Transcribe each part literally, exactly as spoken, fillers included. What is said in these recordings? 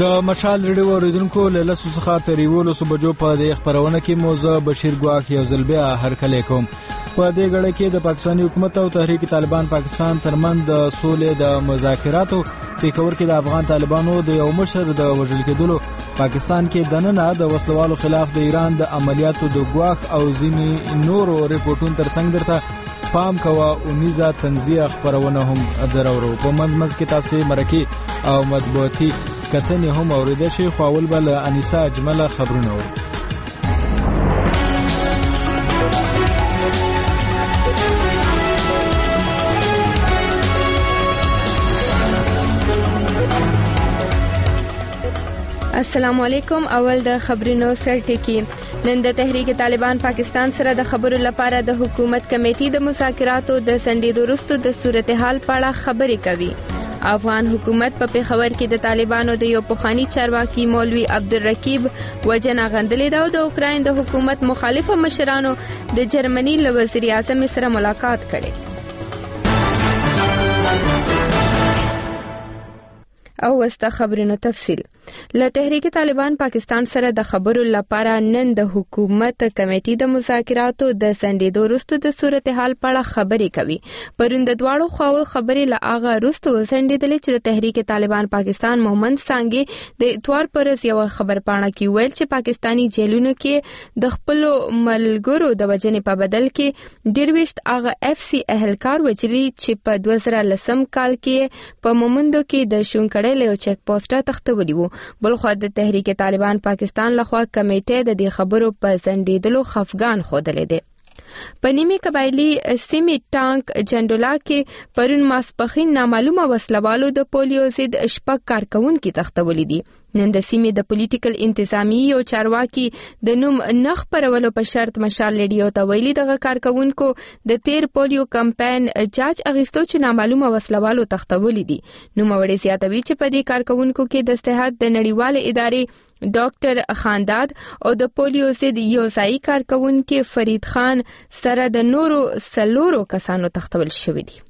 د مشال ریډیو اوریدونکو له لسو څخه تر یولسو بجو په دې خبرونه کې موزه بشیر ګواښ یو ځل بیا هرکلی کوم. په دې غړي کې د پاکستاني حکومت او تحریک طالبان پاکستان ترمن د سولې د مذاکراتو پیښور کې د افغان طالبانو د یو مشر د وژل کېدلو، پاکستان کې دننه د وسلوالو خلاف د ایران د عملیاتو د ګواښ او ځینې نورو ریپورتونو ترڅنګ درته پام کوه اونیزه تنزیه خبرونه هم درورو. په منځ منځ کې تاسې مرکې او مطبوعاتي کتنې هم اوریدای شئ، خو اول به له انیسه اجمله خبرونه اورو. السلام علیکم. اول د خبرونو سرټکی. نن د تحریک طالبان پاکستان سره د خبرو لپاره د حکومت کمیټې د مذاکراتو د سندې وروسته د صورتحال په اړه خبرې کوي. افغان حکومت په پیښور کې د طالبانو د یو پخوانی چارواکي مولوي عبدالرقیب وجنه غندلې ده او د اوکراین د حکومت مخالفه مشرانو د جرمني له وزیر اعظم سره ملاقات کړي. او وسته خبرونو تفصیل. له تحریک طالبان پاکستان سره د خبرو لپاره نن د حکومت کمیټې د مذاکراتو د سندې وروسته د صورتحال په اړه خبرې کوي. پرون د دواړو خواو خبرې له هغه وروسته وسندېدلې چې د تحریک طالبان پاکستان مومند سانګي د اتوار پر ورځ یو خبرپاڼه کې ویل چې پاکستانی جیلونو کې د خپل ملګرو د وجنې په بدل کې درويشت هغه اف سی اهلکار وجري چې په دوه زره لسم کال کې په مومندو کې د شونکړې له چک پوسټه تختولي وو. بلخو د تحریک طالبان پاکستان لخوا کمیټه د دې خبرو په ځنډېدلو خفګان ښودلی دی. په نیمه قبایلی سیمې ټانک جندولا کې پرون ماسپخین نامعلومه وسلوالو د پولیو ضد شپږ کارکونکي تختولي دي. نن د سیمې د پولیټیکل انتظامی یو چارواکي د نوم نخ پرولو په شرط مشال ریډیو ته ویلي دغه کارکونکو د تیر پولیو کمپاین جاج اغیستو چې نامعلومه وسلوالو تختولي دي. نو موري زیاتوي چې په دې کارکونکو کې د صحت د نړیوال ادارې ډاکټر خانداد او د پولیو ضد یو ځای کارکونکو فرید خان سره د نورو سلورو کسانو تختول شوی دي.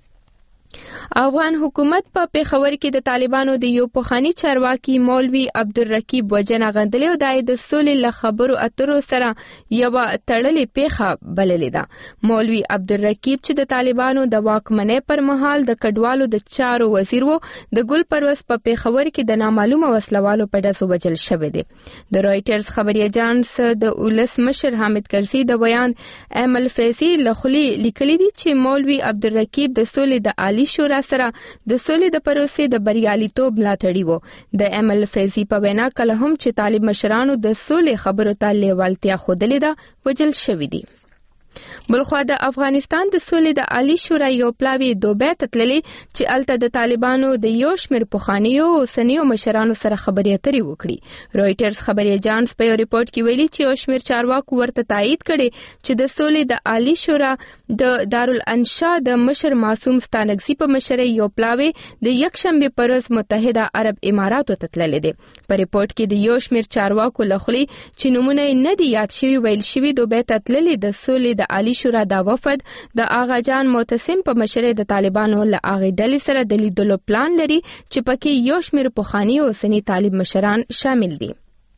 افغان حکومت په پیښور کې د طالبانو د یو پخوانی چارواکي مولوي عبدالرقیب وجنه غندلې او د د سولې له خبرو اترو سره یو تړلې پیښه بللې ده. مولوي عبدالرقیب چې د طالبانو د واکمنۍ پر مهال د کډوالو د چارو وزیر وو، د ګل پروس په پیښور کې د نامعلومه وسلوالو په ډزو وجل شوی دی. د رويټرز خبري اجانس د ولس مشر حامد کرزي د بیان امل فیضی لخلی لیکلي دي چې مولوي عبدالرقیب د سولې د عالی شورا سره د سولې د پروسې د بریالیتوب ملاتړي وو. د امل فیضی په وینا کله هم چې طالب مشرانو د سولې خبرو ته لیوالتیا ښودلې ده وجل شوی دي. بلخو د افغانستان د سولې د عالی شورا یو پلاوی دوبه تتللی چې الته د طالبانو د یو شمیر پخوانیو او سنیو مشرانو سره خبرې اترې وکړي. رويټرز خبري اجانس په یو ریپورت کې ویلي چې یو شمیر چارواکو ورته تایید کړي چې د سولې د عالی شورا د دارالانشا د مشر معصوم ستانکزي په مشرۍ یو پلاوی د یکشنبه پر ورځ متحده عرب اماراتو تتللی دی. په ریپورت کې د یو شمیر چارواکو لخوا چې نمونه نه دی یاد شوی ویل شوی دوبه تتللی د سولې د عالی شورا دا وفد د آغا جان معتصم په مشرۍ د طالبانو له اغې ډلې سره د لیدلو پلان لري چې پکې یو شمیر پخوانی او سنی طالب مشران شامل دي.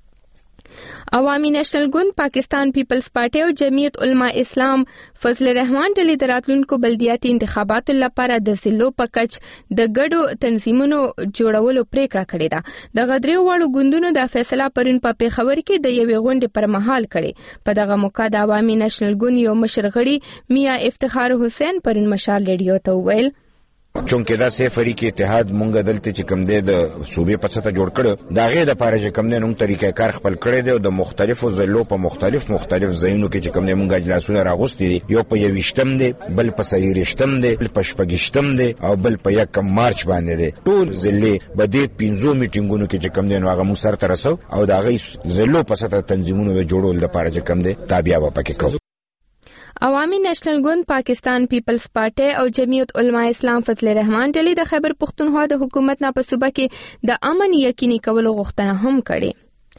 عوامي نېشنل ګوند پاکستان پیپلز پارټي او جمعیت علما اسلام فضل الرحمن ډلې د راتلونکو بلدیاتي انتخاباتو لپاره د ضلعو په کچ د ګډو تنظیمونو جوړولو پریکړه کړې ده. د غدریو وړو ګوندونو د فیصله پرون په پیښور کې د یوې غونډې پر مهال کړې. په دغه موقع د عوامي نېشنل ګوند یو مشر غړي میا افتخار حسین پرون مشال ریډیو ته وویل چونکه دا سه فریق اتحاد مونږ دلته چې کوم دی د صوبې په سطح جوړ کړو دا غي د پاره چې کوم دی نو طریقې کار خپل کړی دی او د مختلفو ضلعو په مختلف مختلف ځایونو کې چې کوم دی مونږ اجلاسونه راغوستي دي. یو په یوشتم دی، بل په سیریشتم دی، بل په شپږشتم دی او بل په یکم مارچ باندې دی. ټول ضلع په دې پنځو میټینګونو کې چې کوم دی نو هغه مو سره ترسو او دا غي ضلعو په سطح تنظیمونو جوړول د پاره چې کوم دی تابع و پکې کو. عوامي نېشنل ګوند پاکستان پیپلز پارټي او جمعیت علما اسلام فضل الرحمن ډلې د خیبر پختونخوا د حکومت نه په صوبه کې د امن یقیني کولو غوښتنه هم کړې.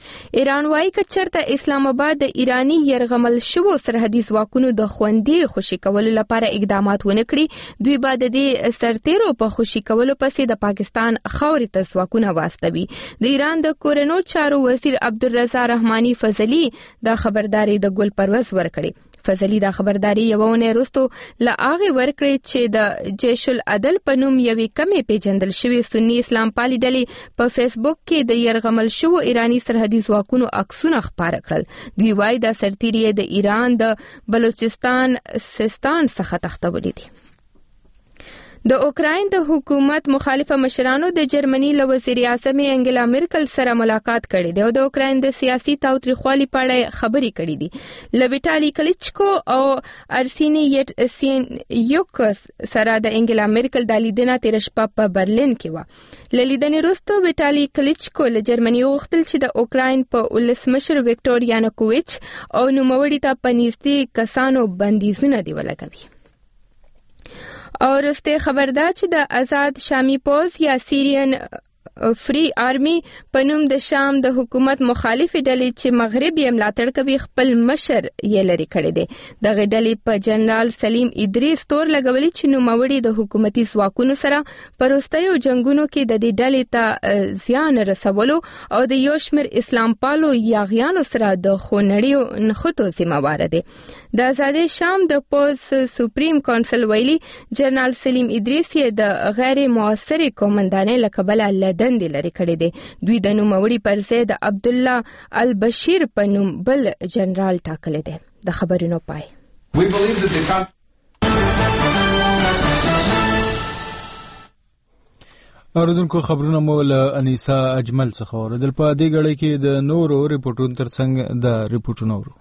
ایران وايي که چېرته اسلام آباد د ایرانی يرغمل شوو سرحدي ځواکونو د خوندي خوشي کولو لپاره اقدامات ونه کړي، دوی به د دې سرتیرو په خوشي کولو پسې د پاکستان خاورې ته ځواکونه واستوي. د ایران د کورنو چارو وزیر عبدالرضا رحماني فضلي دا خبرداري د ګل پروز ورکړي. فضلي دا خبرداري یوه اونۍ وروسته له هغې ورکړې چې د جیش العدل په نوم یوې کمې پیژندل شوې سني اسلام پالي ډلې په فیسبوک کې د یرغمل شوو ایرانی سرحدي ځواکونو عکسونه خپاره کړل. دوی وایي دا سرتیري د ایران د بلوچستان سیستان څخه تښتولي دي. د اوکراین د حکومت مخالفه مشرانو د جرمني له وزیر اعظم انګلا مرکل سره ملاقات کړې ده او د اوکراین د سیاسي تاوتریخوالي په اړه خبرې کړې دي. له ویټالي کلیچکو او ارسیني یټسینیوک سره د انګلا مرکل د لیدنه تیر شپه په برلین کې و. له لیدنې وروسته ویټالي کلیچکو له جرمني وغوښتل چې د اوکراین په ولسمشر ویکټور یانوکوویچ او نوموړي ته په نږدې کسانو بندیزونه دی ولګوي. او وروسته خبر ده چې د آزاد شامي پوځ یا سیریان فری آرمی په نوم د شام د حکومت مخالفې ډلې چې مغرب یې ملاتړ کوي خپل مشر یې لرې کړی دی. دغه ډلې په جنرال سلیم ادریس تور لګولي چې نوموړي د حکومتي ځواکونو سره په وروستیو جنګونو کې د دې ډلې ته زیان رسولو او د یو شمېر اسلام پالو یاغیانو سره د خونړیو نښتو ذمهواره دی. د آزادې شام د پوځ سپریم کونسل ویلي جنرال سلیم ادریس یې د غیر موثرې قومندانۍ له کبله له دندې لرې کړې دي. دوی د نوموړي پر ځای د عبدالله البشیر په نوم بل جنرال ټاکلی دی. د خبرونو پای. اوریدونکو خبرونه مو له انیسا اجمل څخه اوریدل. په دې غړي کې د نورو ریپورټونو ترڅنګ د ریپورټونو ورو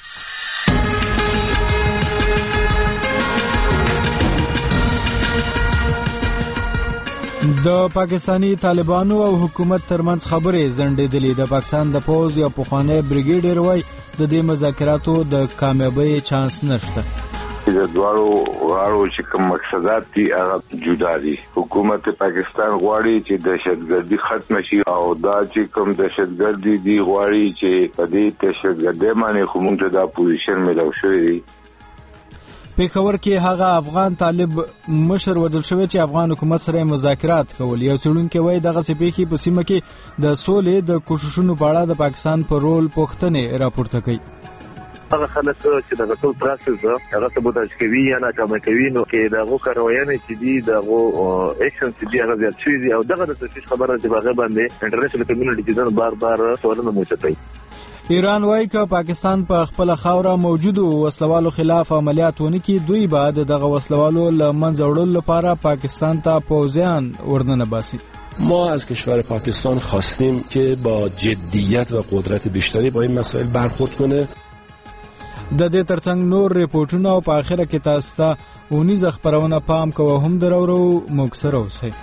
د پاکستانی طالبانو او حکومت ترمنځ خبرې زندېدلې. د پاکستان د پوځ یا پخوانی بریګیډیر وای د دې مذاکراتو د کامیابی چانس نشته. د دوارو غاړو چې کوم مقصدات دي هغه جدا دي. حکومت پاکستان غواړي چې دهشتګردي ختم شي او دا چې کوم دهشتګردي دي غواړي چې په دې دهشتګردۍ باندې خو موږ ته دا پوزیشن ملو شوی دی. پیښور کې هغه افغان طالب مشر وژل شوی چې افغان حکومت سره مذاکرات کول. یو څېړونکی وایي دغه پیښې په سیمه کې د سولې د کوششونو په اړه د پاکستان پر رول پوښتنې راپورته کوي. هغه خلک چې دغه ټول پروسس هغه سبوتاژ کوي یا ناکامه کوي نو کې دغه کاروایانې چې دي دغه اکشن چې دي هغه زیات شوي دي او دغه د تشویش خبره چې هغه باندې انټرنیشنل کمیونټي ځان بار بار سوالونه موچتای. ایران وايي که پاکستان په خپل خاوره موجودو وسلوالو خلاف عملیات ونکړي دوی بعد دغه وسلوالو له منځه وړلو لپاره پاکستان ته پوځیان ورننه باسي. ما از کشور پاکستان خواستیم که با جدیت و قدرت بیشتری با این مسائل برخورد کنه. د دې ترڅنګ نور ریپورتونه او په اخره کې تاسو ته اونیز خبرونه پام کوو هم درورو موږ سره اوسئ.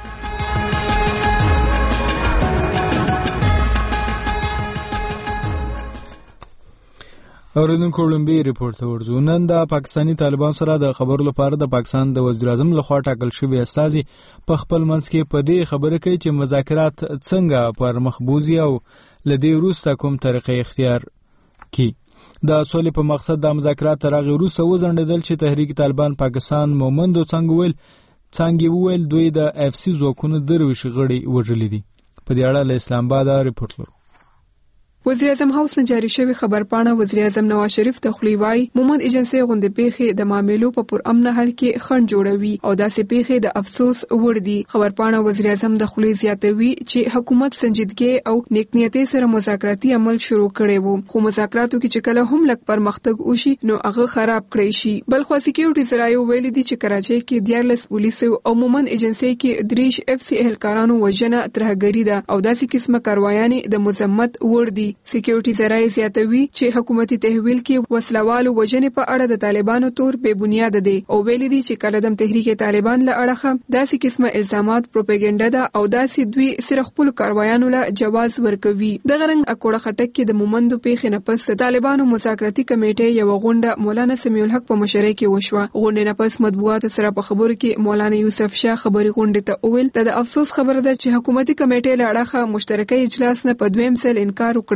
اوریدونکو لومبي ریپورت ورزو. نن د پاکستانی طالبان سره د خبرو لپاره د پاکستان د وزیر اعظم لخوا ټاکل شوی استازي په خپل منځ کې په دې خبره کوي چې مذاکرات څنګه پر مخ بوزي او لدې وروسته کوم طریقې اختیار کی. د سولې په مقصد د مذاکرات تر هغې وروسته وځنډېدل چې تحریک طالبان پاکستان مومندو څنګه ویل څنګه ویل دوی د اف سی ځواکونو درویش غړي وژلي دي. په دې اړه له اسلام آباد ریپورت لرو. وزیر اعظم هاوس نه جاری شوی خبرپاڼه وزیر اعظم نواز شریف د خلیوای مومند ایجنسی غونډې پیښې د معاملو په پر امن حل کې خنډ جوړوي او داسې پیښې د افسوس وړ دي. خبرپاڼه وزیر اعظم د خلی زیاتوي چې حکومت سنجیدګي او نیکنیتۍ سره مذاکراتي عمل شروع کړي وو خو مذاکراتو کې چې کله هم لک پرمختګ وشي نو هغه خراب کړی شي. بل خو سکیورټي زرایو ویل دي چې کراچۍ کې دیارلس پولیس او مومند ایجنسی کې دریش اف سی اهلکارانو وژنه ترهګری ده او داسې قسمه کاروایانې د مذمت وړ دي. سکیورټي ذرایع زیاتوي چې حکومتي تحویل کې وسلوالو وژنې په اړه د طالبانو تور بے بنیاد دي او ویل دي چې کله د تحریک طالبان له اړخه داسې قسمه الزامات پروپاګاندا ده او داسې دوی صرف خپل کاروایانو له جواز ورکوي. د غرنګ اکوړه خټک کې د مومندو پیښې نه پس د طالبانو مذاکراتي کمیټې یو غونډه مولانا سمیع الحق په مشرۍ کې وشوه. غونډې نه پس مطبوعاتو سره په خبرو کې مولانا یوسف شاه خبري غونډې ته وویل د افسوس خبره ده چې حکومتي کمیټې له اړخه مشترکه اجلاس نه په دویم ځل انکار وکړ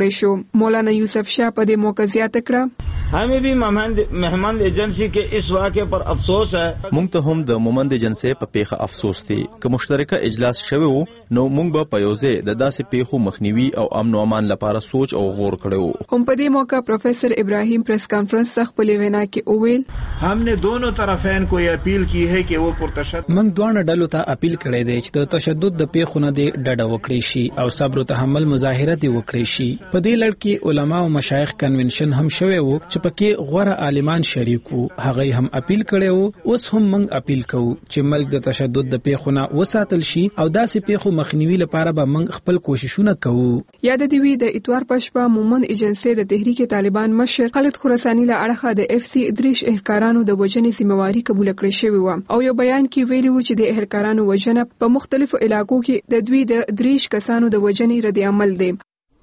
کړی شو. مولانا یوسف شاه په دې موقع زیاته کړه हमें भी महमंद एजेंसी के इस वाक़े पर अफसोस है. مونږ ته هم د مومند ایجنسی په پیښه افسوس دی. که مشترکه اجلاس شوی وو نو مونږ به په یوځای د داسې پیښو مخنیوي او امن او امان لپاره سوچ او غور کړو. هم په دې موقع پروفیسر ابراهیم پریس کانفرنس خپل وینا کې اوویل हमने दोनों तरफین को یہ اپیل کی ہے کہ وہ پرتشدد موږ دوه ډلو ته اپیل کړی دی چې د تشدد د پیښو نه د ډډه وکړي شي او صبر او تحمل مظاهره دي وکړي شي. په دې لړ کې علما او مشایخ کنونشن هم شوی وو چې پکې غوړه عالمان شریک وو. هغه هم اپیل کړی وو. اوس هم موږ اپیل کوو چې ملک د تشدد د پیښو نه وساتل شي او داسې پیښو مخنیوي لپاره به موږ خپل کوششونه کوو. یاد دی وی د اتوار پښپا مومند ایجنسی د تحریک طالبان مشر خالد خراسانی له اړخه د اف سی ادریش اهکارانو د وجنې ذمہواری قبول کړې شوی و او یو بیان کې ویلي و چې د اهکارانو وجنه په مختلفو علاقو کې د دوی د دریش کسانو د وجنې رد عمل دی.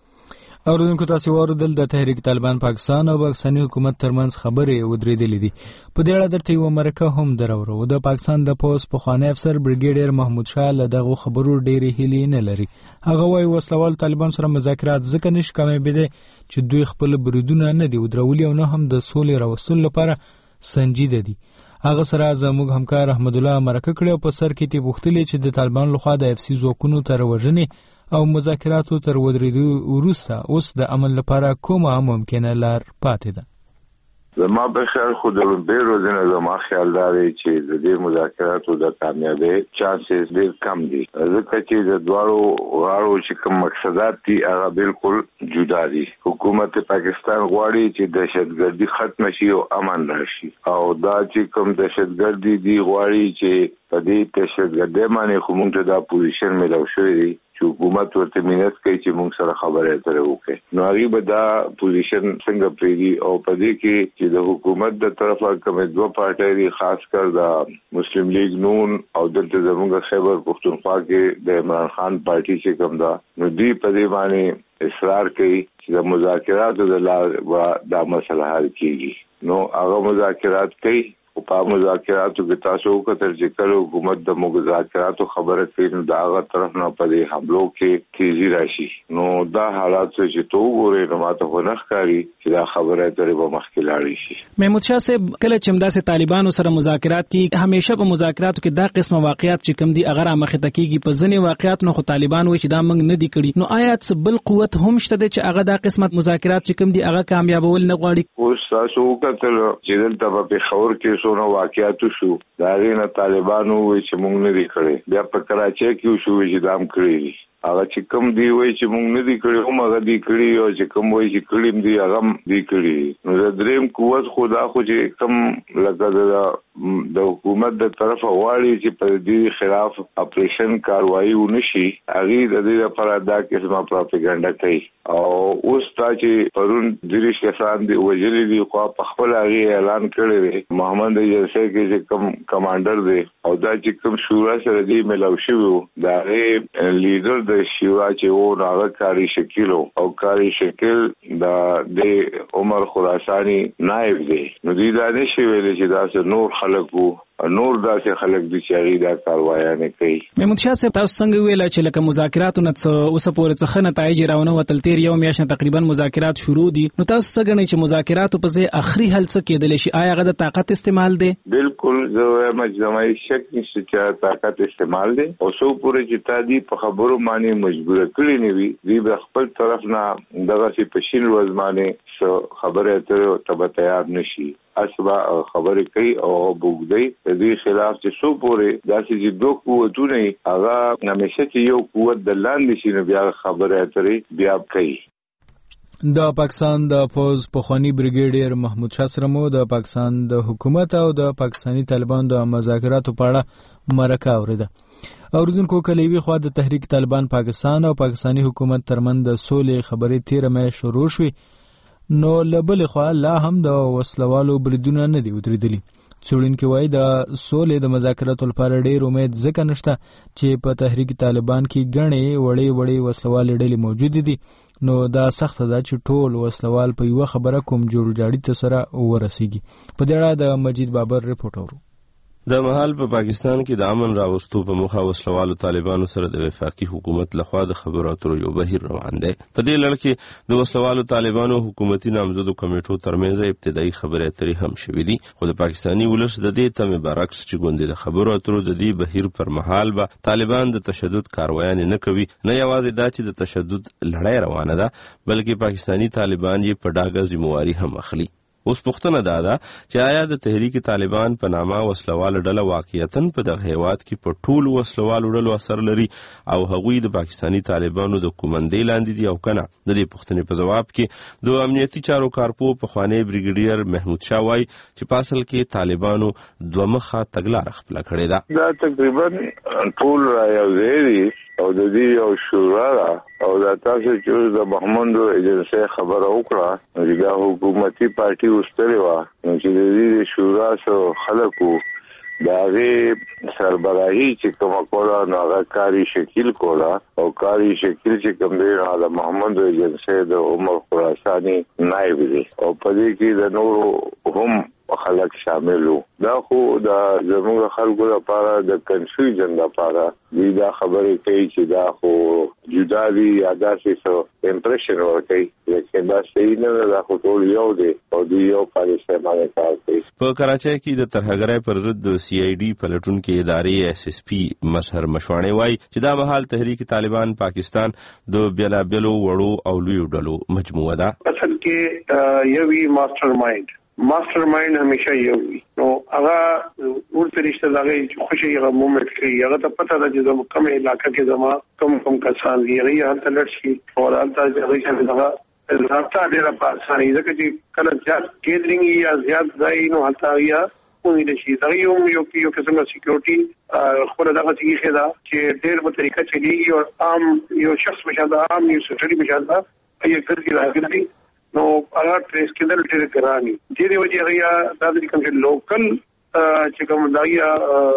اوردونکو تاسو اوردل د تحریک طالبان پاکستان او پاکستاني حکومت ترمنځ خبرې ودرېدلې دي. په دې اړه درته یو مرکه هم درورو. د پاکستان د پوز پخوانی افسر بریګیډیر محمود شاه له دغه خبرو ډېرې هیلې نه لري. هغه وايي وسلوال طالبان سره مذاکرات ځکه نشي کمې بده چې دوی خپل بریدونه نه دي ودرولي او نه هم د سولې راوستلو لپاره سنجیده دي. هغه سره زموږ همکار احمد الله مرکه کړی او په سر کې تی بوختلې چې د طالبان لخوا د اف سی ځواکونو تر وژنې او مذاکراتو تر ودرېدو وروسته اوس د عمل لپاره کومه ممکنه لار پاتې ده. زما په خیال خو د ډیرو ځینو زما خیال دی چې د دې مذاکراتو د کامیابی چانسز ډیر کم دي ځکه چې د دواړو غاړو چې کوم مقصدات دي هغه بالکل جدا دي. حکومت پاکستان غواړي چې دهشتګردي ختم شي او امن راشي او دا چې کوم دهشتګردي دي غواړي چې په دې دهشتګردي باندې خو موږ ته دا پوزیشن ملو شوی دی چې حکومت ورته مینت کوي چې موږ سره خبرې اترې وکړي. نو هغه به دا پوزیشن څنګه پریږدي او په دې کې چې د حکومت د طرفه کوم دوه پارټۍ دي خاص کر د مسلم لیگ نون او دلته زموږ خیبر پختونخوا کې د عمران خان پارټي چې کوم دا نو دی په دې باندې اصرار کوي چې د مذاکراتو د لارې دا مسله حل کیږي. نو هغه مذاکرات کوي او په مذاکراتو کې تاسو وکړئ چې کله حکومت د مذاکراتو خبره کوي نو دا هغه طرف نه پدې حملو کې تیزی راشي. نو دا حالات چې تو وګورئ نو ماته خو نه ښکاري چې دا خبره ترې به مخکې لاړ شي. محمود شاه صاحب کله چې همداسې طالبانو سره مذاکرات کوي همیشه په مذاکراتو کې دا قسمه واقعیت چې کوم دي هغه رامخې ته کېږي. په ځینې واقعیت نو خو طالبان وایي چې دا موږ نه دي کړي. نو آیا څه بل قوت هم شته چې هغه دا قسمت مذاکرات چې کوم دي هغه کامیابول نه غواړي؟ اوس تاسو وکړئ چې دلته په پېښور کې څونه واقعیت شو دا غینه طالبانو وایي چې موږ نه دي کړي. بیا په کراچۍ کې شو چې دام کړی دي هغه چې کوم دی وایي چې موږ نه دي کړي هم هغه دي کړي او چې کوم وایي چې کړي دي هغه دي کړي. نو د دریم قوت خدا خو چې کوم لکه د حکومت د طرفه غواړي چې په دې خلاف اپریشن کاروایی ونشي هغه د دې لپاره دا قسمه پروپاګاندا کوي. او اوس تا چې پرون دریش کسان دی وجلی دی خو په خپل هغه اعلان کړی دی محمد ایجنسی کې چې کوم کمانډر دی او دا چې کوم شورا سره دی ملاو شوی دا لیډر د شورا چې و هغه کاری شکیل او کاری شکیل دا د عمر خراسانی نائب دی. نو دی دا نشي ویل چې دا نور خلک وو نور داسې خلک دي چې هغه دا کاروایی نه کوي. محمود شاه صاحب تاسو څنګه ویل چې لکه مذاکراتو نه اوس پورې څه نه نتایج راونه وتل تیر یو میاشت تقریبا مذاکرات شروع دي. نو تاسو څنګه غواړئ چې مذاکراتو په ځای اخري حل څه کېدل شي؟ آیا هغه د طاقت استعمال دی؟ بالکل زه وایم چې زمای شک نشته چې طاقت استعمال دی او څو پورې چې تا دي په خبرو باندې مجبور کړی نه وي دی به خپل طرف نه دغه سي پښین ورځ باندې خبره ته تبه تیار نشي اسبا خبرې کوي او بوګدي د دې خلاف چې څو پورې داسې چې دوه قوتونه هغه همیشه چې یو قوت د لاندې شي نو بیا خبره اترې بیا کوي. د پاکستان د پوز پخوانی بریګیډیر محمود شاه سره مو د پاکستان د حکومت او د پاکستانی طالبان د مذاکراتو په اړه مرکه اوریده. اوردونکو کلیوي خوا د تحریک طالبان پاکستان او پاکستانی حکومت ترمن د سولې خبرې تیر مې شروع شوې نو لبل خو لا هم د وسلوالو بریدونه نه دی ودرېدلی. څېړونکي وایي د سولې د مذاکراتو لپاره ډېر امید ځکه نشته چې په تحریک طالبان کې ګڼې وړې وړې وسلوالې ډلې موجودې دي. نو دا سخته ده چې ټول وسلوال په یوه خبره کوم جوړ جاړي ته سره ورسیږي. په دې اړه د مجید بابر رپورټ اورو. د مهال په پاکستان کې د امن راوستو په مخه وسلوالو طالبانو سره د وفاقي حکومت لخوا د خبرو اترو یو بهیر روان دی. په دې لړ کې د وسلوالو طالبانو حکومتي نامزدو کمیټو ترمنځ ابتدایي خبرې اترې هم شوې دي، خو د پاکستاني ولس د دې تمې برعکس چې ګوندې د خبرو اترو د دې بهیر پر مهال به طالبان د تشدد کاروایان نه کوي. نه یوازې دا چې د تشدد لړۍ روانه ده، بلکې پاکستاني طالبان یې په ډاګه ذمہواري هم اخلي. اوس پوښتنه دا ده چې آیا د تحریک طالبان په نامه وسلواله ډله واقعیتاً په دغه هیواد کې په ټولو وسلوالو ډلو اثر لري او هغوی د پاکستاني طالبانو د کومندې لاندې دي او کنه؟ د دې پوښتنې په ځواب کې د امنیتي چارو کارپو پخوانی بریګیډیر محمود شاه وایي چې په اصل کې طالبانو دوه مخه تګلاره خپله کړې ده. دا تقریبا ټول رايوځای دي او د دې یو شورا ده او دا تاسو چې د محمد ایجنسی خبره وکړه چې دا حکومتي پارټي وستلې وه، نو چې د دې شورا سره خلکو د هغې سربراهي چې کومه کوله نو هغه کاري شکیل کوله او کاري شکیل چې کوم دی نو د محمد ایجنسی د عمر خراساني نایب دی او په دې کې د نورو هم خلک شامل وو. دا خو د زموږ خلکو لپاره د کنفیوژن لپاره دی دا خبرې کوي چې دا خو جدا دي یا داسې څه امپریشن ورکوي، لیکن دا صحیح نه ده. دا خو ټول یو دی او دوی یو پالیسۍ باندې کار کوي. په کراچۍ کې د ترهګرۍ پر ضد د سی آی ډي پلټونکي ادارې ایس ایس پي مظهر مشواڼي وایي چې دا مهال تحریک طالبان پاکستان د بیلابیلو وړو او لویو ډلو مجموعه ده. اصل کې یوی ماستر مایند ماستر مایند همیشه یو وي، نو هغه ورته رشتہ دغه چې خوشي هغه مومنت کوي. هغه ته پته ده چې زموږ کوم علاقې کې زما کوم کوم کسان دي، هغه هلته لړ شي او هلته هغه چې دغه رابطه ډېره په اسانۍ ځکه چې کله زیات ګیدرینګ یا زیات ځای نو هلته یا ونیول شي. دغه یو یو یو قسم سکیورټي خپل دغه څه ده چې ډېر په طریقه چلیږي او عام یو شخص مشاهده عام یو سټډي مشاهده یې ګرځي راغلي نو هغه ټریس کېدل ډېر ګراني. دې وجه هغه دا د کوم چې لوکل چې کوم دایا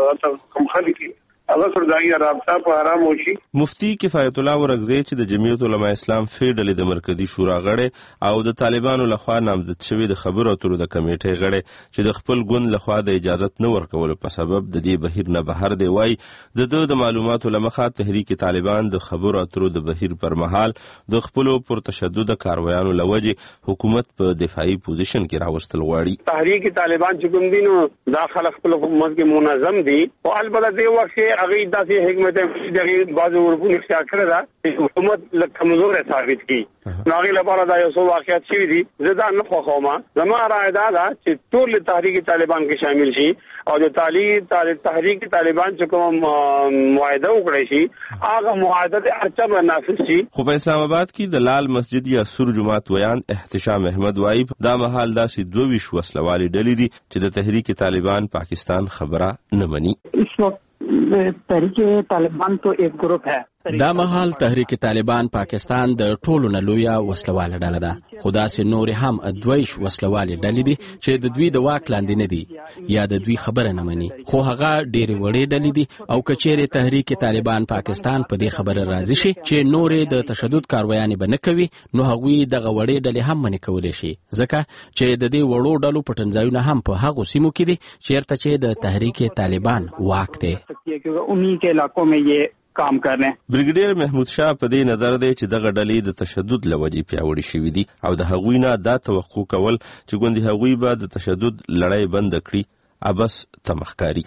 کوم خلک هغه سره دایا رابطه په آرام وشي. مفتی کفایت الله ورغزی چې د جمعیت علماء اسلام فیډلې د مرکزی شورا غړی او د طالبانو لخوا نامزد شوی د خبرو اترو د کمیټې غړی چې د خپل ګوند لخوا د اجازت نه ورکولو په سبب د دې بهیر نه بهر دی، وایي د ده د معلوماتو له مخه تحریک طالبان د خبرو اترو د بهیر پر مهال د خپلو پر تشدد کاروایانو له وجې حکومت په دفاعي پوزیشن کې راوستل غواړي. تحریک طالبان چې کوم دي نو داخله خپل حکومت کې منظم دي او البته د وخت هغه داسې حکمت دغه بعض ورپو اختیار کړی ده چې حکومت له کمزور ثابت کی. نو هغې لپاره دا یو څو واقعیت شوي دي. زه دا نه خوښوم. زما رایه دا ده چې ټول تحریک طالبان کې شامل شي او د تحریک طالبان چې کوم معاهده وکړی شي هغه معاهده د هر چا باندې نافذ شي. خو په اسلام آباد کې د لال مسجد یا سور جماعت ویان احتشام احمد وایي دا مهال داسې دوه ویشت وسلوالې ډلې دي چې د تحریک طالبان پاکستان خبره نه مني. تحریک طالبان تو ایک گروپ ہے. دا مهال تحریک طالبان پاکستان د ټولو نه لویه وسلواله ډله ده، خو داسې نورې هم دویش وسلوالې ډلې دي چې د دوی د واک لاندې نه دي یا د دوی خبره نه مني، خو هغه ډېرې وړې ډلې دي او که چیرې تحریک طالبان پاکستان په دې خبره راضي شي چې نورې د تشدد کارویانې به نه کوي، نو هغوی دغه وړې ډلې هم منې کولی شي، ځکه چې د دې وړو ډلو پټنځایونه هم په هغو سیمو کې دي چیرته چې د تحریک طالبان واک دی. انہی کے علاقوں میں یہ کام کر رہے ہیں. بریګیډیر محمود شاه په دې نظر دی چې دغه ډلې د تشدد له وجې پیاوړې شوي دي او د هغوی نه دا توقع کول چې ګوندې هغوی به د تشدد لړۍ بنده کړي ابس تمخکاري.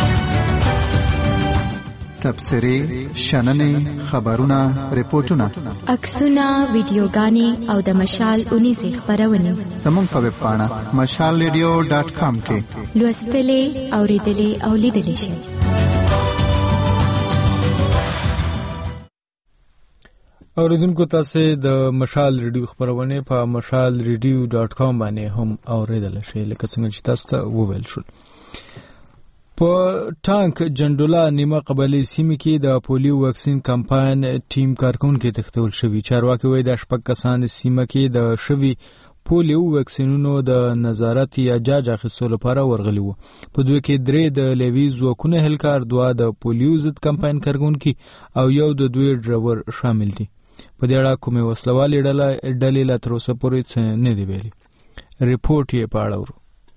تبصرې، شننې، خبرونه، ریپورتونه، عکسونه، ویډیوګانې او د مشال اونیزې خپرونې زموږ په ویب پاڼه مشال ریډیو ډاټ کام کې لوستلې، اورېدلې او لیدلې شئ. اوریدونکو تاسو د مشال ریډیو خبرونه په مشال ریډیو ډاټ کام باندې هم اوریدل شئ، لکه څنګه چې تاسو ته وویل شول. په ټانک جندولا نیمه قبلي سیمه کې د پولیو واکسین کمپاین ټیم کارکونکو تختول شوی. چارواکي وایي د شپږ کسان سیمه کې د شوی پولیو واکسینونو د نظارت یا جاج اخیستلو لپاره ورغلي وو. په دوی کې درې د لیوي ځواکونه هلکار، دوه د پولیو ضد کمپاین کارکونکو او یو د دوی ډرایور شامل دي. په دې اړه کومې وسلوالې ډلې لا تر اوسه پورې څه نه دي ویلي. ریپورت یې په اړه ورو.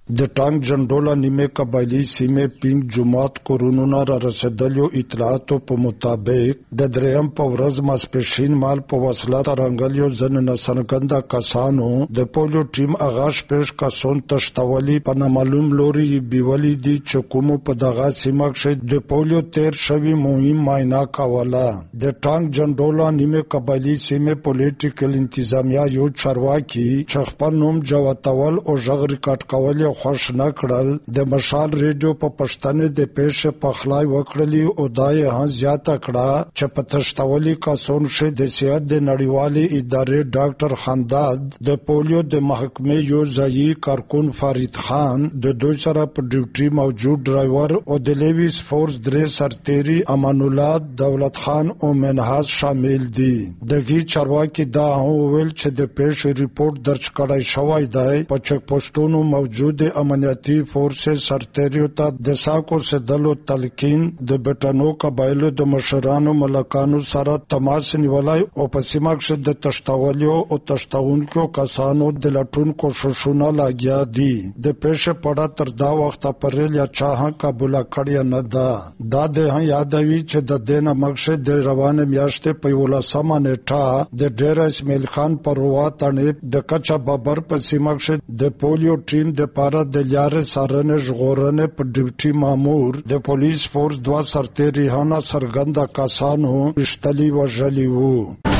د ټانک جنډولا نیمه قبایلی سیمه پینګ جماعت کورونو را رسیدلو اطلاعاتو په مطابق د دریم په ورځ ماسپښین مال په وسله ترنګلیو ځن نسنګنده کسانو د پولیو ټیم اغاش پېش کسون تشتولی په نامعلوم لوري بیولې دي چې کوم په دغه سیمه کې د پولیو تیر شوی مهم معاینه کوله. د ټانک جنډولا نیمه قبایلی سیمه پولیټیکل انتظامیه یو چارواکي چې خپل نوم جواتول او ژغ ریکارډ کول خوښ نه کړل د مشال ریډیو په پښتنه د پیښه په خلای وکړلی او دای هم زیاته کړه چې په تشتولي کسون شه د سیاحت د نړیوالې ادارې ډاکټر خنداد د پولیو د محکمې یو ځایي کارکون فرید خان د دوی سره په ډیوټي موجود ډرایور او د لیویس فورس درې سرتيري امان الله دولت خان او منهاز شامل دي. دغه چارواکي دا وویل چې د پیښې ریپورت درج کړای شوی دی په چک پوسټونو موجود د امنیتي فورسز سرتیریو ته د ساکو سدلو تلقین د بټانو قبایلو د مشرانو ملکانو سره تماس نیولای او په سیمه کې د تشتولیو او تشتونکو کسانو د لټون کوششونه لاګیا دي. د پیښې پړه تر دا وخت پرې یا چا قبول کړی نه ده. دا د یادوي چې د دینه مقصد د روانه میاشتې په ولسمه نیټه د ډیر اسماعیل خان پروا تنه د کچا بابر په سیمه کې د پولیو ټیم د پاره د لارې سارنه ژغورنه په ډیوټي مامور د پولیس فورس دوا سرتيري هانا سرګنده کسانو اشتلی وژلی وو.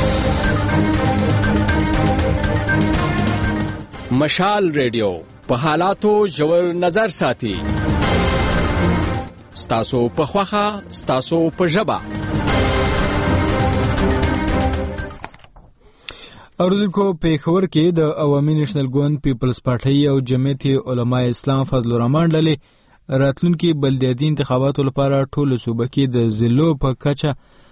مشال ریډیو په حالاتو ژور نظر ساتي. ستاسو په خوخه ستاسو په ژبه. اوریدونکو پیښور کې د عوامي نېشنل ګوند پیپلز پارټي او جمعیت علماء اسلام فضل الرحمن ډلې راتلونکي بلدیاتي انتخاباتو لپاره ټول صوبه کې د ضلعو په کچه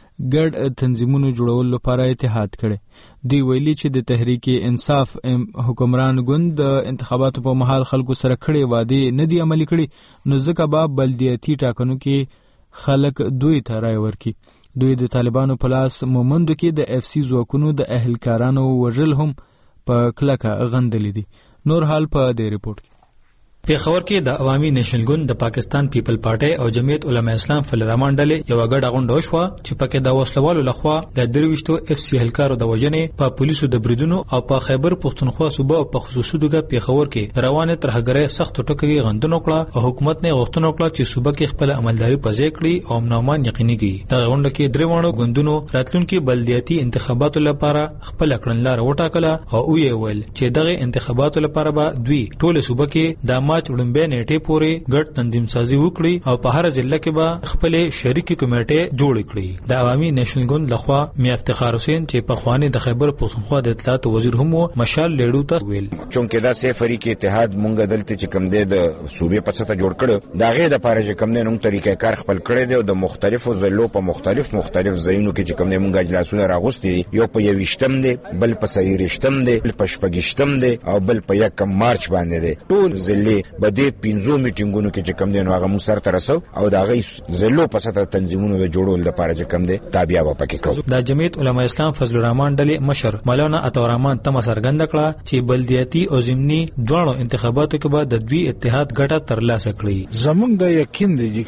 ګډ تنظیمونو جوړولو لپاره اتحاد کړي. دوی ویلي چې د تحریک انصاف حکمران ګوند د انتخاباتو په مهال خلکو سره کړي وعده نه دي عملي کړي، نو ځکه به بلدیاتي ټاکنو کې خلک دوی ته رای ورکړي. دوی د طالبانو په لاس مومندو کې د اف سی ځواکونو د اهلکارانو وژل هم په کلکه غندلې دي. نور حال په دې ریپورت کې. پیښور کې د عوامي نېشنل ګوند د پاکستان پیپل پارټي او جمعیت علماء اسلام فضل الرحمن ډلې یو غړ غونډه وشوه چې پکې د وسلوالو لخوا د درويشتو اف سی اهلکارو د وژنې په پولیسو د بریدونو او په خیبر پښتونخوا صوبه په خصوصي توګه پیښور کې روانه ترهګرۍ سخت ټکوي غندنه کړه او حکومت نه غوښتنه وکړه چې صوبه کې خپل عملداري پځې کړي او امنومان یقیني کړي. د غونډه کې درې وانه ګوندونو راتلونکي بلدیاتي انتخاباتو لپاره خپل کړنلار وټاکله او ویې ویل چې دغه انتخاباتو لپاره به دوی ټول صوبه کې د ماچ وړاندې نیټه پورې ګډ تنظیم سازي وکړي او په هر ضلع کې به خپل شریکي کمیټه جوړ کړي. د عوامي نېشنل ګوند لخوا میا افتخار حسین چې په خواني د خیبر پښتونخوا د اطلاعات وزیر هم مشال لیډو ته ویل چونکه دا سه فریق اتحاد مونږ دلته چې کم دی د صوبې په سطح جوړ کړو دا غي د پاره چې کم نه نوم طریقې کار خپل کړی دی او د مختلفو ضلعو په مختلف مختلف ځایونو کې چې کم نه مونږ اجلاسونه راغوستي یو په یوشتم دی بل په سیریشتم دی بل په شپږشتم دی او بل په یکم مارچ باندې دی. ټول ضلع بده پینځو میټینګونو کې چې کم دی نو هغه مو سره ترسو او دا غي ضلعو په سطح تنظیمونو د جوړول لپاره چې کم دی تابع و پکې کوو. د جمعیت علماء اسلام فضل الرحمن ډلې مشر مولانا عطاورحمان تم سرګند کړه چې بلدیاتي او ضمني دوه انتخاباتو کې به د دوی اتحاد ګټه ترلاسه کړي. زمونږ د یقین دی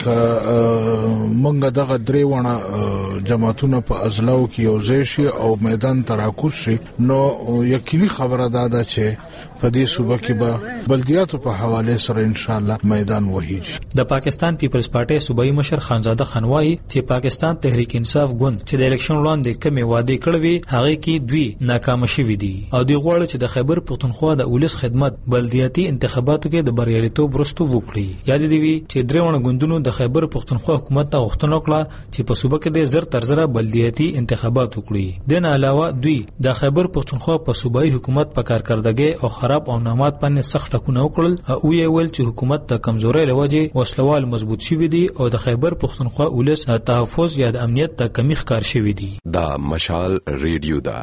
چې مونږ دغه درې ونه جماعتونه په ازلاو کې یو ځای شي او میدان تراکوز شي نو یقیني خبره ده چې په دې صوبه کې به بلدیاتو په حواله سره ان شاء الله میدان وهیږي. د پاکستان پیپلز پارټي صوبایي مشر خانزاده خانوای چې پاکستان تحریک انصاف ګوند چې د الیکشن وړاندې کمی وعده کړوي هغه کې دوی ناکام شوي دي او دوی غواړي چې د خیبر پښتونخوا د اولس خدمت بلدیاتي انتخاباتو کې د بریالیتوب وروسته وکړي. یاد دی وی چې درېونه ګوندونو د خیبر پښتونخوا حکومت ته غوښتنه وکړه چې په صوبه کې د زر تر زر بلدیاتي انتخابات وکړي. د نه علاوه دوی د خیبر پښتونخوا په صوبایي حکومت په کارکردګۍ او خراب او نامات باندې سخت ټکونه وکړل او یې ویل چې حکومت د کمزورۍ لوجه وسلوال مضبوط شوی دي او د خیبر پښتونخوا اولس تحفظ یا د امنیت ته کمی ښکار شوی دي. دا مشال ریډیو دا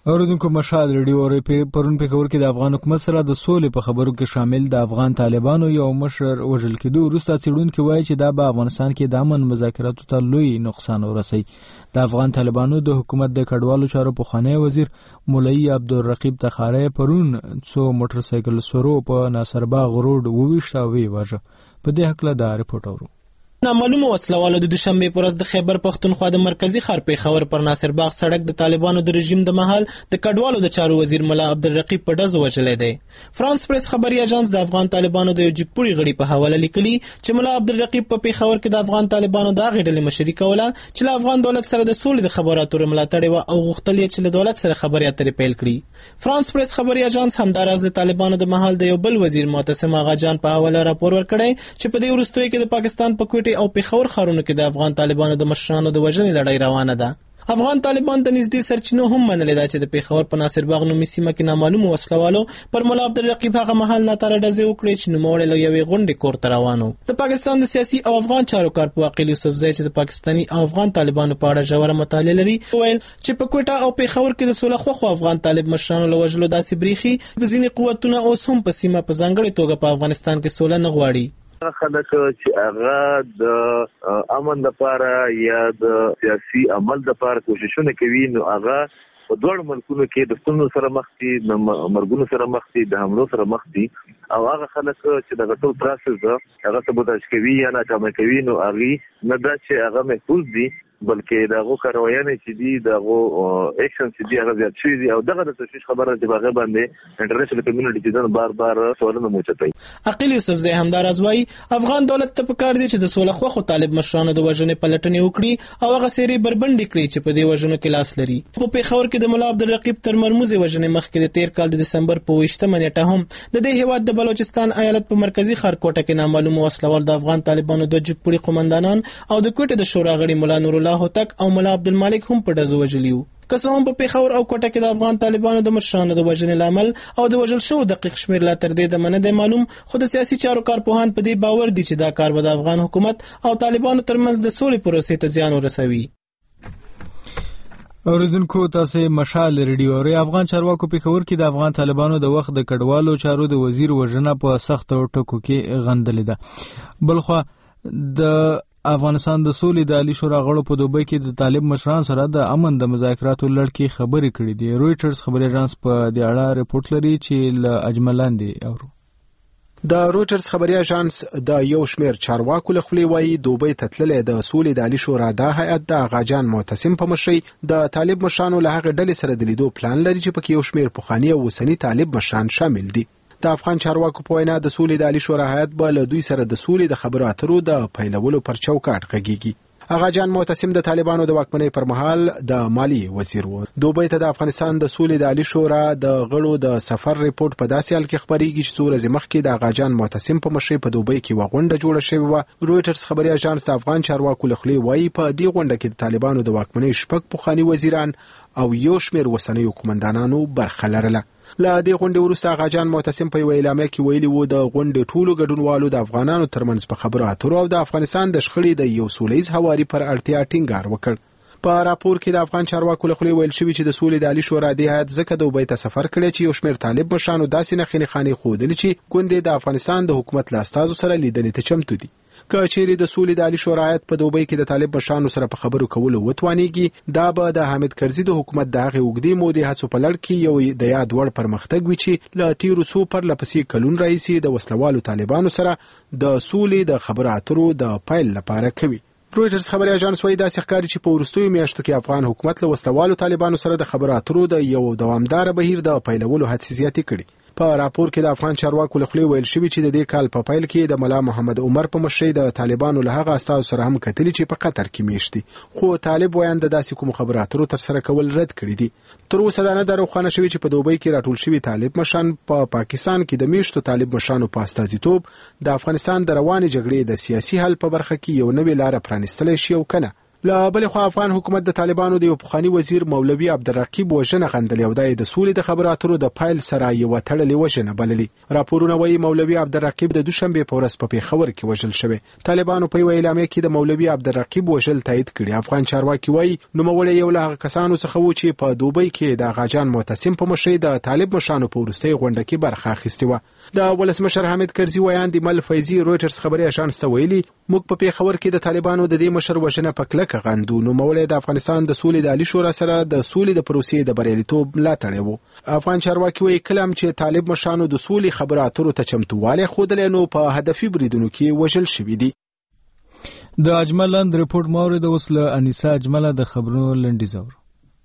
اوریدونکو مشال ریډیو اوري په پرون په خبر کې د افغان حکومت سره د سولې په خبرو کې شامل د افغان طالبانو یو مشر وژل کېدو وروسته څېړونکي وایي چې دا به افغانستان کې د امن مذاکراتو ته لوی نقصان ورسوي. د افغان طالبانو د حکومت د کډوالو چارو پخوانی وزیر مولوي عبدالرقیب تخاری پرون څو موټر سایکل سورو په ناصرباغ روډ وویشت او ویواژه. په دې هکله دا رپورټ اورو. نامعلومه وسلوالو د دوشنبه پر ورځ د خیبر پختونخوا د مرکزی ښار پیښور پر ناصر باغ سړک د طالبانو د رژیم د مهال د کډوالو د چارو وزیر مولا عبدالرقیب په ډزو وژلی دی. فرانس پریس خبري اژانس د افغان طالبانو د یو جګپوړي غړي په حواله لیکلي چې مولا عبدالرقیب په پیښور کې د افغان طالبانو د هغې ډلې مشري کوله چې له افغان دولت سره د سولې د خبرو اترو ملاتړ وه او غوښتل یې چې له دولت سره خبرې اترې پیل کړي. فرانس پریس خبري اژانس همداراز د طالبانو د مهال د یو بل وزیر معتصم آغاجان په حواله راپور ورکړی چې په دې وروستیو کې د پاکستان په کوټې او پیښور ښارونو کې د افغان طالبانو د مشرانو د وژنې لړۍ روانه ده. افغان طالبان د نږدې سرچینو هم منلې ده چې د پیښور په ناصر باغ نومي سیمه کې نامعلومو وسلوالو پر مولا عبدالرقیب هغه مهال ناتاره ډزې وکړې چې نوموړی له یوې غونډې کور ته روان و. د پاکستان د سیاسي او افغان چارو کارپوه عقیل یوسفزی چې د پاکستاني او افغان طالبانو په اړه ژوره مطالعه لري وویل چې په کوټه او پیښور کې د سوله خوښو افغان طالب مشرانو له وژلو داسې بریښي چې ځینې قوتونه اوس هم په سیمه په ځانګړې توګه په افغانستان کې سوله نه غواړي. خلک چې هغه د امن لپاره یا د سیاسي عمل لپاره کوششونه کوي نو هغه په دوه ملکونو کې د ستونزو سره مخ دي، د مرګونو سره مخ دي، د حملو سره مخ دي او هغه خلک چې د ټول پروسس هغه سبوتاژ کوي یا ناکامه کوي نو هغه نه دا چې هغه محفوظ دي بلکې دغه کاروایانې چې دي دغه اکشن چې دي هغه زیات شوي دي او دغه د تشویش خبره چې هغه باندې انټرنیشنل کمیونټي چې دغه بار بار سوالونه موچتای. عقیل یوسفزی همداراز وایي افغان دولت ته پکار دی چې د سوله خوښو طالب مشرانو د وژنې پلټنې وکړي او هغه سیرې بربنډې کړي چې په دې وژنو کې لاس لري. په پیښور کې د مولا عبدالرقیب تر مرموزې وژنې مخکې د تیر کال د دسمبر په اوویشتمه نیټه هم د دې هیواد د بلوچستان ایالت په مرکزی ښار کوټه کې نامعلومه وسلوال د افغان طالبانو دوه جګپوړي قومندانان او د کوټې د شورا غړي مولا نور الله هوتک او مولا عبدالمالک هم په ډزو وژلي وو. که څه هم په پیښور او کوټه کې د افغان طالبانو د مشرانو د وژنې لامل او د وژل شوو دقیق شمېر لا تر دې دمه نه دی معلوم، خو د سیاسي چارو کارپوهان په دې باور دي چې دا کار به د افغان حکومت او طالبانو ترمنځ د سولې پروسې ته زیان ورسوي. اوریدونکو تاسو مشال ریډیو اوري. افغان چارواکو پیښور کې د افغان طالبانو د وخت د کډوالو چارو د وزیر وژنه په سخت ټکو کې غندلې ده. بلخو د افغانستان د سولې د عالی شورا غړو په دوبۍ کې د طالب مشران سره د امن د مذاکراتو لړ کې خبرې کړې دي. رويټرز خبري اژانس په دې اړه رپورټ لري چې ل اجملاندې اورو. د رويټرز خبري اژانس د یو شمیر چارواکو له خولې وایي دوبۍ ته تللې د سولې د عالی شورا د هیئت د غاجان معتصم په مشرۍ د طالب مشرانو له هغه ډلې سره د لیدو پلان لري چې پکې یو شمیر پخوانی او وسنی طالب مشران شامل دي. د افغان چارواکو په وینا د سولې د عالی شورا هیئت به له دوی سره د سولې د خبرو اترو د پیلولو پر چوکاټ غږیږي. آغاجان معتصم د طالبانو د واکمنۍ پر مهال د مالی وزیر و. دوبۍ ته د افغانستان د سولې د عالی شورا د غړو د سفر ریپورت په داسې حال کې خبرېږي چې څو ورځې مخکې د آغاجان معتصم په مشرۍ په دوبۍ کې یوه غونډه جوړه شوې وه. رويټرز خبري اژانس د افغان چارواکو له خولې وایي په دې غونډه کې د طالبانو د واکمنۍ شپږ پخواني وزیران او یو شمېر اوسنیو قومندانانو برخه لرله. له دې غونډې وروسته آغاجان معتصم په یوه اعلامیه کې ویلي وو د غونډې ټولو ګډونوالو د افغانانو ترمنځ په خبرو اترو او د افغانستان د شخړې د یو سولیز هواري پر اړتیا ټینګار وکړ. په راپور کې د افغان چارواکو له خولې ویل شوي چې د سولې د عالی شورا د هیئت ځکه دوبۍ ته سفر کړی چې یو شمېر طالب مشرانو داسې نښې نښانې ښودلې چې ګوندې د افغانستان د حکومت له استازو سره لیدنې ته چمتو دي. که چیرې د سولې د عالی شورا هیئت په دوبۍ کې د طالب مشرانو سره په خبرو کولو وتوانېږي دا به د حامد کرزي د حکومت د هغې اوږدې مودې هڅو په لړ کې یو د یاد وړ پرمختګ وي چې له تیرو څو پرله پسې کلونو راهیسې د وسلوالو طالبانو سره د سولې د خبرو اترو د پیل لپاره کوي. رويټرز خبري اژانس وايي داسې ښکاري چې په وروستیو میاشتو کې افغان حکومت له وسلوالو طالبانو سره د خبرو اترو د یو دوامدار بهیر د پیلولو هڅې زیاتې کړي. په راپور کې د افغان چارواکو له خولې ویل شوي چې د دې کال په پیل کې د ملا محمد عمر په مشرۍ د طالبانو له هغه استازو سره هم کتلي چې په قطر کې میشت دي، خو طالب وایان د داسې کوم خبرو اترو ترسره کول رد کړي دي. تر اوسه دا نه ده روښانه شوي چې په دوبۍ کې راټول شوي طالب مشران په پا پاکستان کې د میشتو طالب مشرانو په استازیتوب د افغانستان د روانې جګړې د سیاسي حل په برخه کې یو نوې لاره پرانیستلی شي او کنه. له بل خو افغان حکومت د طالبانو د یو پخوانی وزیر مولوي عبدالرقیب وژنه غندلې او د سولې د خبرو اترو د فایل سره یو تړلې وژنه بللې. راپورونه وایي مولوي عبدالرقیب د دوشنبه په ورځ په پیښور کې وژل شوی. طالبانو په یو اعلامیه کې د مولوي عبدالرقیب وژل تایید کړي. افغان چارواکي وایي نوموړی یو له کسانو څخه و چې په دوبۍ کې د غاجان معتصم په مشرۍ د طالب مشرانو په وروستۍ غونډه کې برخه اخیستې وه. د ولسمشر حامد کرزي ویان د مل فیضي رويټرز خبري اژانس ته ویلي موږ په پیښور کې د طالبانو د دې مشر وژنه په کلکه غندو. نو مولوی د افغانستان د سولې د عالی شورا سره د سولې د پروسې د بریالیتوب ملاتړ وو. افغان چارواکي وایي کلم چې طالب مشرانو د سولې خبرو اترو ته چمتووالی ښودلی نو په هدفي بریدونو کې وژل شوي دي. د اجملند رپورټ مورد اوس له انیسا اجمله د خبرونو لنډیز اورو.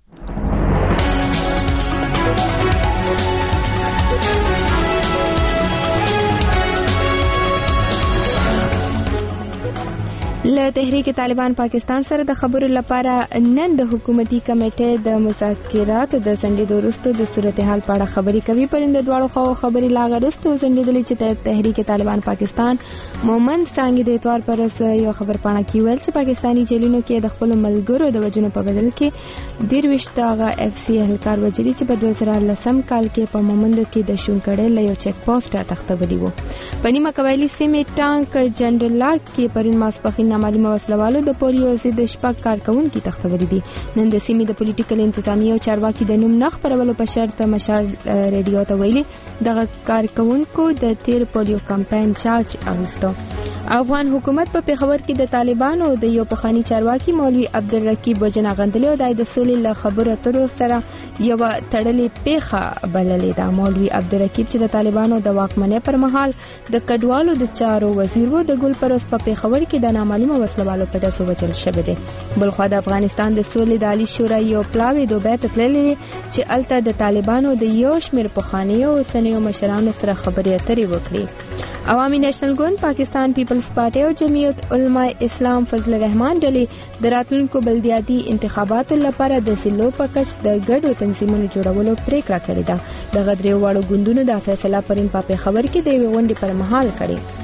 له تحریک طالبان پاکستان سره د خبرو لپاره نن د حکومتي کمیټې د مذاکراتو د سندې وروسته د صورتحال په اړه خبرې کوي. پرنده دواړو خواو خبرې لا وروسته سندېدلې چې تحریک طالبان پاکستان مومند څنګه د اتوار پر یو خبر پاڼه کې ویل چې پاکستاني جیلونو کې د خپل ملګرو د وجنو په بدل کې درويشت هغه اف سی اهلکار وجري چې په دوه زره لسم کال کې په مومند کې د شونکړې له یو چک پوسټ تختبلی وو. په نیمه قبایلی سیمې ټانک جنرال کې پرین ماسپخین معلومه وسلوالو د پولیو ضد شپږ کارکونکو تختولې دي. نن د سیمې د پولیټیکل انتظامیه او چارواکي د نوم نه خبرولو په شرط مشال ریډیو ته ویلي دغه کارکونکو د تیر پولیو کمپاین چارج اغوستو. افغان حکومت په پیښور کې د طالبانو د یو پخوانی چارواکي مولوي عبدالرقیب وژنه غندلې او د سولې له خبرو اترو سره یو تړلې پیښه بللې ده. مولوي عبدالرقیب چې د طالبانو د واکمنۍ پر مهال د کډوالو د چارو وزیر و د ګل پروس په پیښور کې د نامعلومه وسلوالو په داسو وجل شوی دی. بلخوا د افغانستان د سولې د عالی شورا یو پلاوی دوبه تتللې چې الته د طالبانو د یو شمیر پخوانیو سنیو مشرانو سره خبرې اترې وکړي. عوامي نېشنل ګوند پاکستان پیپلز پارټي او جمعیت علماء اسلام فضل الرحمن ډلې د راتلونکو بلدیاتي انتخاباتو لپاره د ضلعو په کچ د ګډو تنظیمونو جوړولو پریکړه کړې ده. د غدري واړو ګوندونو د فیصله پرین په خبر کې د غونډې پر مهال کړي.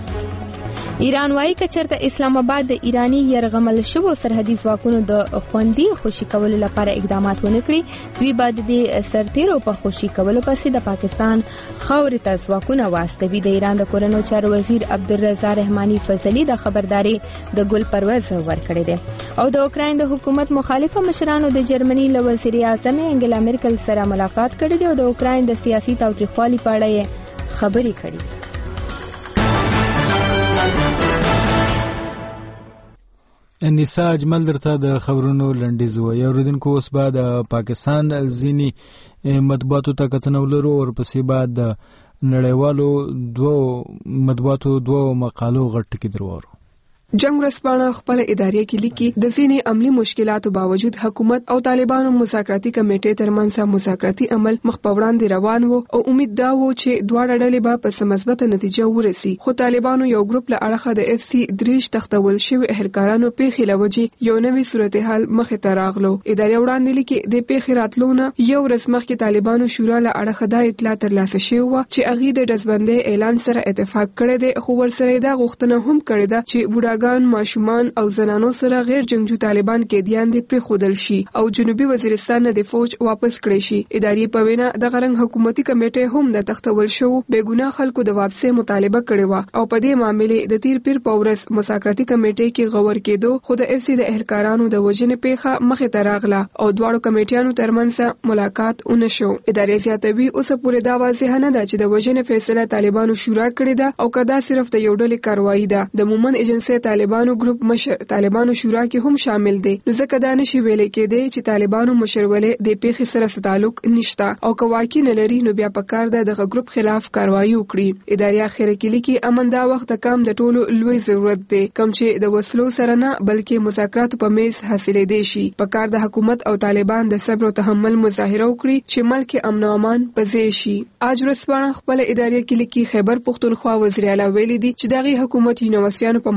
ایران وايي چې چرته اسلام آباد د ایرانی يرغمل شوو سرحدي ځواکونو د خوندي خوشي کولو لپاره اقدامات ونکړي دوی بعد د سرتیرو په خوشي کولو پسې د پاکستان خاورې ته ځواکونه واستوي. د ایران د کورنو چارو وزیر عبدالرضا رحماني فضلي د خبرداري د ګل پرواز ورکړې ده او د اوکراین د حکومت مخالفه مشرانو د جرمني له وزیر اعظم انګلا مرکل سره ملاقات کړې ده او د اوکراین د سیاسي تاوتریخوالي په اړه خبرې کړې. انیسا اجمل درته د خبرونو لنډیز وایي. اوریدونکو اوس به د پاکستان ځینی مطبوعاتو ته کتنه ولرو او ورپسې بعد د نړیوالو دوه مطبوعاتو دوه مقالو غټ ټکی درورو. جنگ ورځپاڼه خپل ادارې کې لیکي د ځینې عملی مشکلاتو باوجود حکومت او طالبانو مذاکراتي کمیټې ترمنځ مذاکراتي عمل مخ په وړاندې روان وو او امید دا و چې دواړه ډلې به په مثبت نتیجه ورسي. خو طالبانو یو ګروپ له اړخه د اف سی دریش تختول شوی اهلکارانو پیښې لوجي یو نوې صورتحال مخ ته راغلو. ادارې وړاندې لیکي د پیښې راتلونه یو ورځ مخکې طالبانو شورا له اړخه دا اطلاع ترلاسه شوی و چې اغي د دزبندۍ اعلان سره اتفاق کړی دی. خو ورسره دا غوښتنه هم کړې ده چې بوډا ګان ماشومان او زنانو سره غیر جنگجو طالبان کې دیان دي پر خودل شي او جنوبي وزیرستان نه د فوج واپس کړي شي. ادارې په وینا د غرنګ حکومتي کمیټې هم د تختول شو بیګناه خلکو د واپسې مطالبه کړې و او په دې معاملې د تیر پیر پورس مذاکراتي کمیټې کې غور کېدو خو د اف سی د اهلکارانو د وجنې پیښه مخې ته راغله او دواړو کمیټیانو ترمنځ ملاقات ونشو. ادارې زیاتوي اوس پورې دا واضح نه ده چې د وجنې فیصله طالبانو شورا کړې ده او کدا صرف د یو ډلې کاروایی ده. د مومن ایجنسی طالبانو ګروپ مشر طالبانو شورا کې هم شامل دي. نو ځکه دا نشي ویل کېدی چې طالبانو مشرولې د پیښې سره تعلق نشته او کواکی نه لري نو بیا پکار ده د غروپ خلاف کاروایی وکړي. ادارې اخر کې لیکي امن دا وخت کم د ټولو لوی ضرورت دی کوم چې د وسلو سره نه بلکې مذاکرات په میز حاصلې دي شي. پکار د حکومت او طالبان د صبر او تحمل مظاهره وکړي چې ملک امن او امان پځې شي. اج ورځپاڼه خپل ادارې کې لیکي خیبر پختونخوا وزیر اعلی ویلي دي چې دغه حکومت یونیورسيانو په معاملو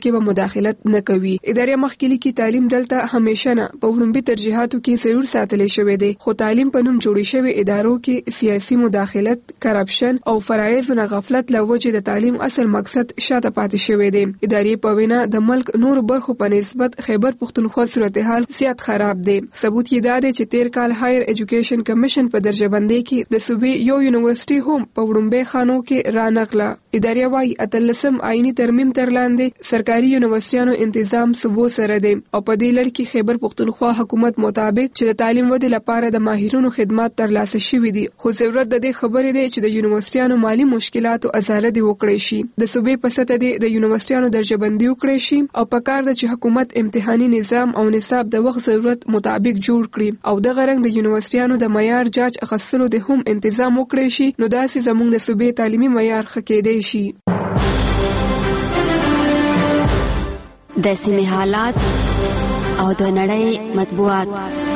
کې به مداخلت نه کوي. ادارې مخکې لیکي تعلیم دلته همیشه نه په وړاندې ترجیحاتو کې ضرور ساتل شوی دی، خو تعلیم په نوم جوړې شوی ادارو کې سیاسي مداخلت، کرپشن او فرایض نه غفلت لوجه د تعلیم اصل مقصد شاته پاتې شوی دی. ادارې په وینا د ملک نور برخو په نسبت خیبر پختونخوا صورتحال زیات خراب دی. ثبوت یې دا دی چې تیر کال هایر ایجوکیشن کمیشن په درجه بندۍ کې د صوبې یو یونیورسيټي هم په وړاندې خانو کې رانغله. ادارې وايي اتلسم آئینی ترمیم تر لاندې سرکاري یونیورسيټیانو انتظام صوبو سره دی او په دې لړ کې خیبر پختونخوا حکومت مطابق چې د تعلیم ودې لپاره د ماهرونو خدمات ترلاسه شوي دي، خو ضرورت د دې خبرې دی چې د یونیورسيټیانو مالی مشکلاتو ازاله دی وکړي شي، د صوبې په سطح دی د یونیورسيټیانو درجه بندي وکړي شي او په کار د چې حکومت امتحاني نظام او نصاب د وخت ضرورت مطابق جوړ کړي او د غرنګ د یونیورسيټیانو د معیار جاج اخیستلو د هم تنظیم وکړي شي، نو داسې زموږ د صوبې تعلیمي معیار ښه کېدی شي. د سیمې حالات او د نړۍ مطبوعات.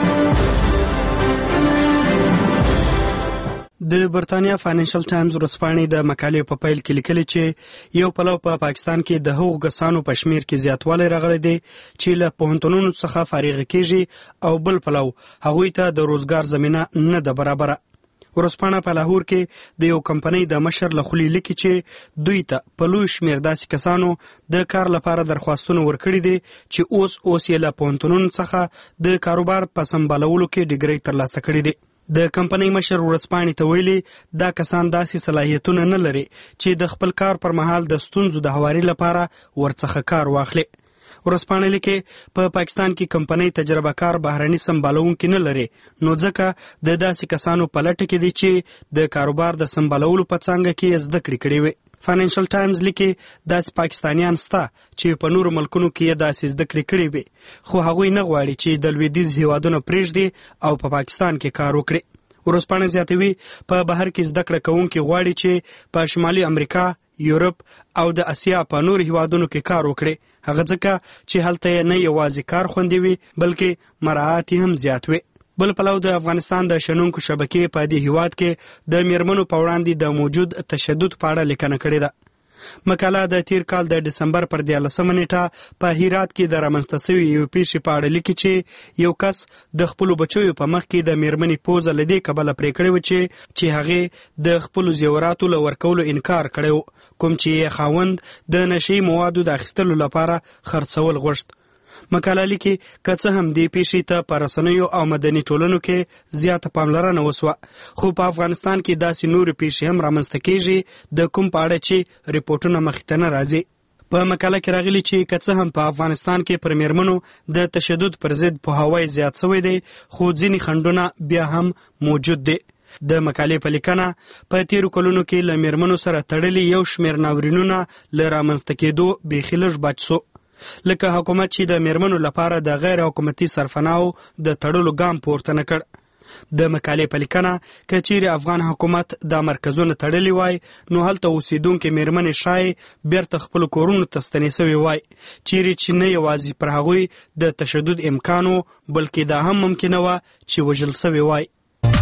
د برتانیا فاینانشل ټایمز ورځپاڼې د مقالې په پیل کې لیکلي چې یو پلو په پا پاکستان کې د هغو کسانو په شمیر کې زیاتوالی راغلی دی چې له پوهنتونونو څخه فارغ کیږي او بل پلو هغوی ته د روزګار زمینه نه ده برابره. ورځپاڼه په لاهور کې د یو کمپنۍ د مشر له خولې لیکي چې دوی ته په لوی شمیر داسې کسانو د کار لپاره درخواستونه ورکړي دي چې اوس اوس یې له پوهنتونونو څخه د کاروبار په سمبالولو کې ډیګري ترلاسه کړي دي. د کمپنۍ مشر ورځپاڼې ته ویلي دا کسان داسې صلاحیتونه نه لري چې د خپل کار پر مهال د ستونزو د هواري لپاره ورڅخه کار واخلي. ورځپاڼه لیکي په پاکستان کې کمپنۍ تجربه کار بهرني سمبالونکي نه لري، نو ځکه د داسې کسانو په لټه کې دي چې د کاروبار د سمبالولو په څانګه کې زده کړې کړې وي. فاینانشل ټایمز لیکي داسې پاکستانیان سته چې په نورو ملکونو کې یې داسې زده کړې کړې وي، خو هغوی نه غواړي چې د لویدیځ هیوادونه پرېږدي او په پاکستان کې کار وکړي. ورځپاڼه زیاتوي په بهر کې زده کړه کوونکي غواړي چې په شمالي امریکا، یورپ او د اسیا په نور هیوادونو کې کار وکړي، هغه ځکه چې هلته نه یوازې کار خوندي وي بلکې مراعات هم زیات وي. بل پلو د افغانستان د شنونکو شبکې په دې هیواد کې د میرمنو په وړاندې د موجود تشدد په اړه لیکنه کړې ده. مقاله د تیر کال د ډسمبر پر دیارلسمه نیټه په هرات کې د رامنځته شوې یو پیښې په اړه لیکي چې یو کس د خپلو بچیو په مخ کې د میرمنې پوزه له دې کبله پرې کړې وه چې چې هغې د خپلو زیوراتو له ورکولو انکار کړی و، کوم چې یې خاوند د نشهیي موادو د اخیستلو لپاره خرڅول غوښت. مقاله لیکي که څه هم دې پیښې ته په رسنیو او مدني ټولنو کې زیاته پاملرنه وسوه، خو په افغانستان کې داسې نورې پیښې هم رامنځته کیږي د کوم په اړه چې ریپورټونه مخې ته نه راځي. په مقاله کې راغلي چې که څه هم په افغانستان کې پر میرمنو د تشدد پر ضد پوهاوی زیات شوی دی، خو ځینې خنډونه بیا هم موجود دي. د مقالې په لیکنه په تیرو کلونو کې له میرمنو سره تړلي یو شمېر ناورینونه له رامنځته کېدو بیخي لږ بچ سو، لکه حکومت چې د میرمنو لپاره د غیر حکومتي سرپناهو د تړلو ګام پورته نه کړ. د مقالې په لیکنه که چیرې افغان حکومت دا مرکزونه تړلي وای، نو هلته اوسېدونکې میرمنې شاید بیرته خپلو کورونو ته ستنې سوې وای، چیرې چې نه یوازې پر هغوی د تشدد امکان و بلکې دا هم ممکنه وه چې وژل سوې وای.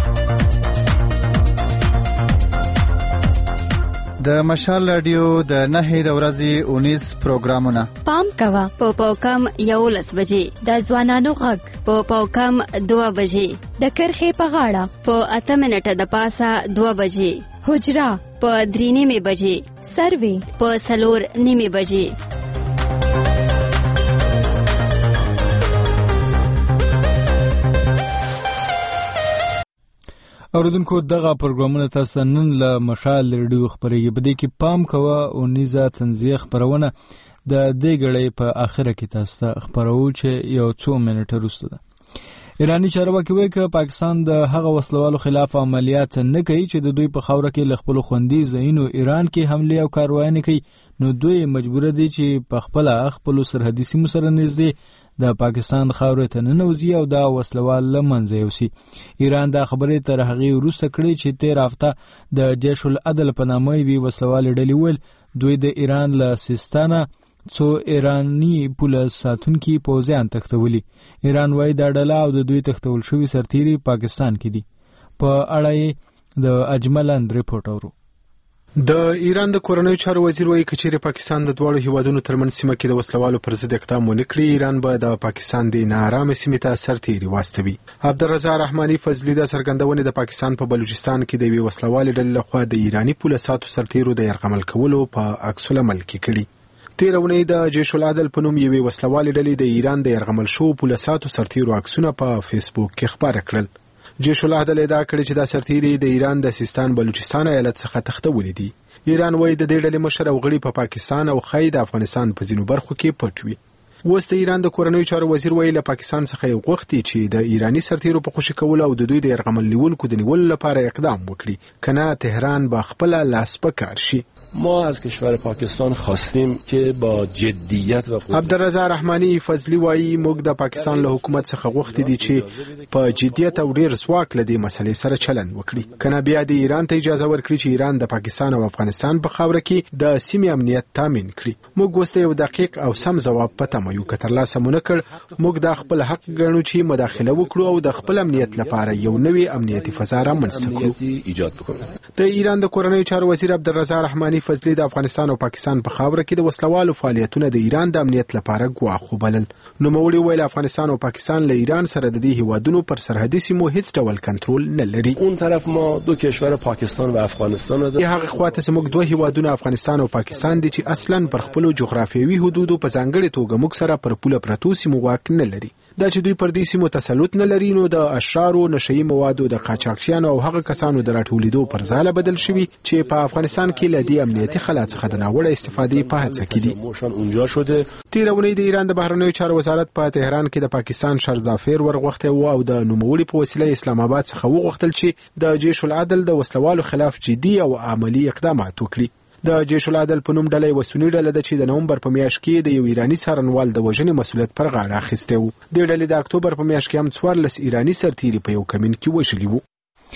د مشال رادیو د نهې د ورځې اونیس پروګرامونه پام کوه په پاوکم یولس بجې، د ځوانانو غږ په پاوکم دوه بجې، د کرښې په غاړه په اته منټه د پاسه دوه بجې، حجره په درې نیمې بجې، سروې په څلور نیمې بجې. اوریدونکو دغه پروګرامونه تاسو نن له مشال ریډیو خبرېږي، په دې کې پام کوه او نیزه تنزیه خبرونه د دې غړې په اخره کې تاسو خبرو چې یو څو منټه وروسته ده. ایرانی چارواکي وایي چې پاکستان د هغه وسلوالو خلاف عملیات نه کوي چې د دوی په خاوره کې خپل خوندي ځایونو ایران کې حمله او کاروایی کوي، نو دوی مجبور دي چې په خپل خپل سرحدي سیمو سره نږدې د پاکستان خاورې ته ننوځي او دا وسلوال له منځه یوسي. ایران دا خبرې تر هغې وروسته کړې چې تېره هفته د جیش العدل په نامه یوې وسلوالې ډلې ویل دوی د ایران له سیستانه څو ایرانی پوله ساتونکي پوځیان تښتولي. ایران وایي دا ډله او د دوی تښتول شوي سرتیري پاکستان کې دي. په اړه یې د اجمل اند ریپورټ اورو. د ایران د کورنیو چارو وزیر وایي کچېرې پاکستان د دواړو هیوادونو ترمنځ سیمه کې د وسلوالو پر ضد اقدام ونه کړي، ایران به د پاکستان د ناارامه سیمې ته سرتیري واستوي. عبدالرضا رحماني فضلي د څرګندونې د پاکستان په بلوچستان کې د یوې وسلوالې ډلې لخوا د ایراني پوله ساتو سرتیرو د یرغمل کولو په عکس العمل کې کړي. تېره اونۍ د جیش العدل په نوم یوې وسلوالې ډلې د ایران د یرغمل شوو پوله ساتو سرتیرو عکسونه په فیسبوک کې خپاره کړل. جیش العدل ادعا کړې چې دا سرتیري د ایران د سیستان بلوچستان ایالت څخه تښتولي دي. ایران وایي د دې ډلې مشر او غړي په پا پاکستان او خای د افغانستان په ځینو برخو کې پټ وي. اوس د ایران د کورنیو چارو وزیر وایي له پاکستان څخه یې غوښتي چې د ایرانی سرتیرو په خوشي کولو او د دوی د یرغمل نیولو د نیولو لپاره اقدام وکړي، کنه تهران به خپل لاس په کار شي. ما از کشور پاکستان خواستیم که با جدیت و عبدالرضا رحمانی فضلی وایي موږ د پاکستان له حکومت څخه غوښتي دي چې په جدیت او ډیر ځواک له دې مسلې سره چلند وکړي، کنه بیا د ایران ته اجازه ورکړي چې ایران د پاکستان او افغانستان په خاوره کې د سیمې امنیت تامین کړي. موږ وسته یو دقیق او سم ځواب پته مو یو کتر لاسه مونږ کړ. موږ د خپل حق ګڼو چې مداخله وکړو او د خپل امنیت لپاره یو نوی امنیتي فضا رامنځته کړو. د ایران د کورنیو چارو وزیر عبدالرضا رحمانی فضلی د افغانستان او پاکستان په خاوره کې د وسلوالو فعالیتونه د ایران د امنیت لپاره ګواښ وبلل. نوموړي ویل افغانستان او پاکستان له ایران سره د دې هیوادونو پر سرحدي سیمو هیڅ ډول کنټرول نه لري. اون طرف ما دو کشور پاکستان و افغانستان رو داریم. هغه خواته زموږ دوه هیوادونه افغانستان او پاکستان دي چې اصلا پر خپل جغرافیوي حدودو په ځانګړي توګه موږ سره پر پوله پرتو سیمو واک نه لري. دا چې دوی پر دې سیمو تسلط نه لري نو د اشرارو، نشئی موادو، د قاچاقچیانو او هغه کسانو د راټولیدو پر ځاله بدل شوي چې په افغانستان کې له دې امنیتي خلا څخه د ناوړه استفادې په هڅه کې دي. تېره اونۍ د ایران د بهرنیو چارو وزارت په تهران کې د پاکستان شرزافیر ورغوښتی و او د نوموړي په وسیله اسلام آباد څخه وغوښتل چې د جیش العدل د وسلوالو خلاف جدي او عملی اقدامات وکړي. د جیش العدل په نوم ډله یوه سني ډله ده چې د نومبر په میاشت کې د یو ایراني څارنوال د وژنې مسؤلیت پر غاړه اخیستی و. دې ډلې د اکتوبر په میاشت کې هم څوارلس ایراني سرتیري په یو کمین کې وژلي وو.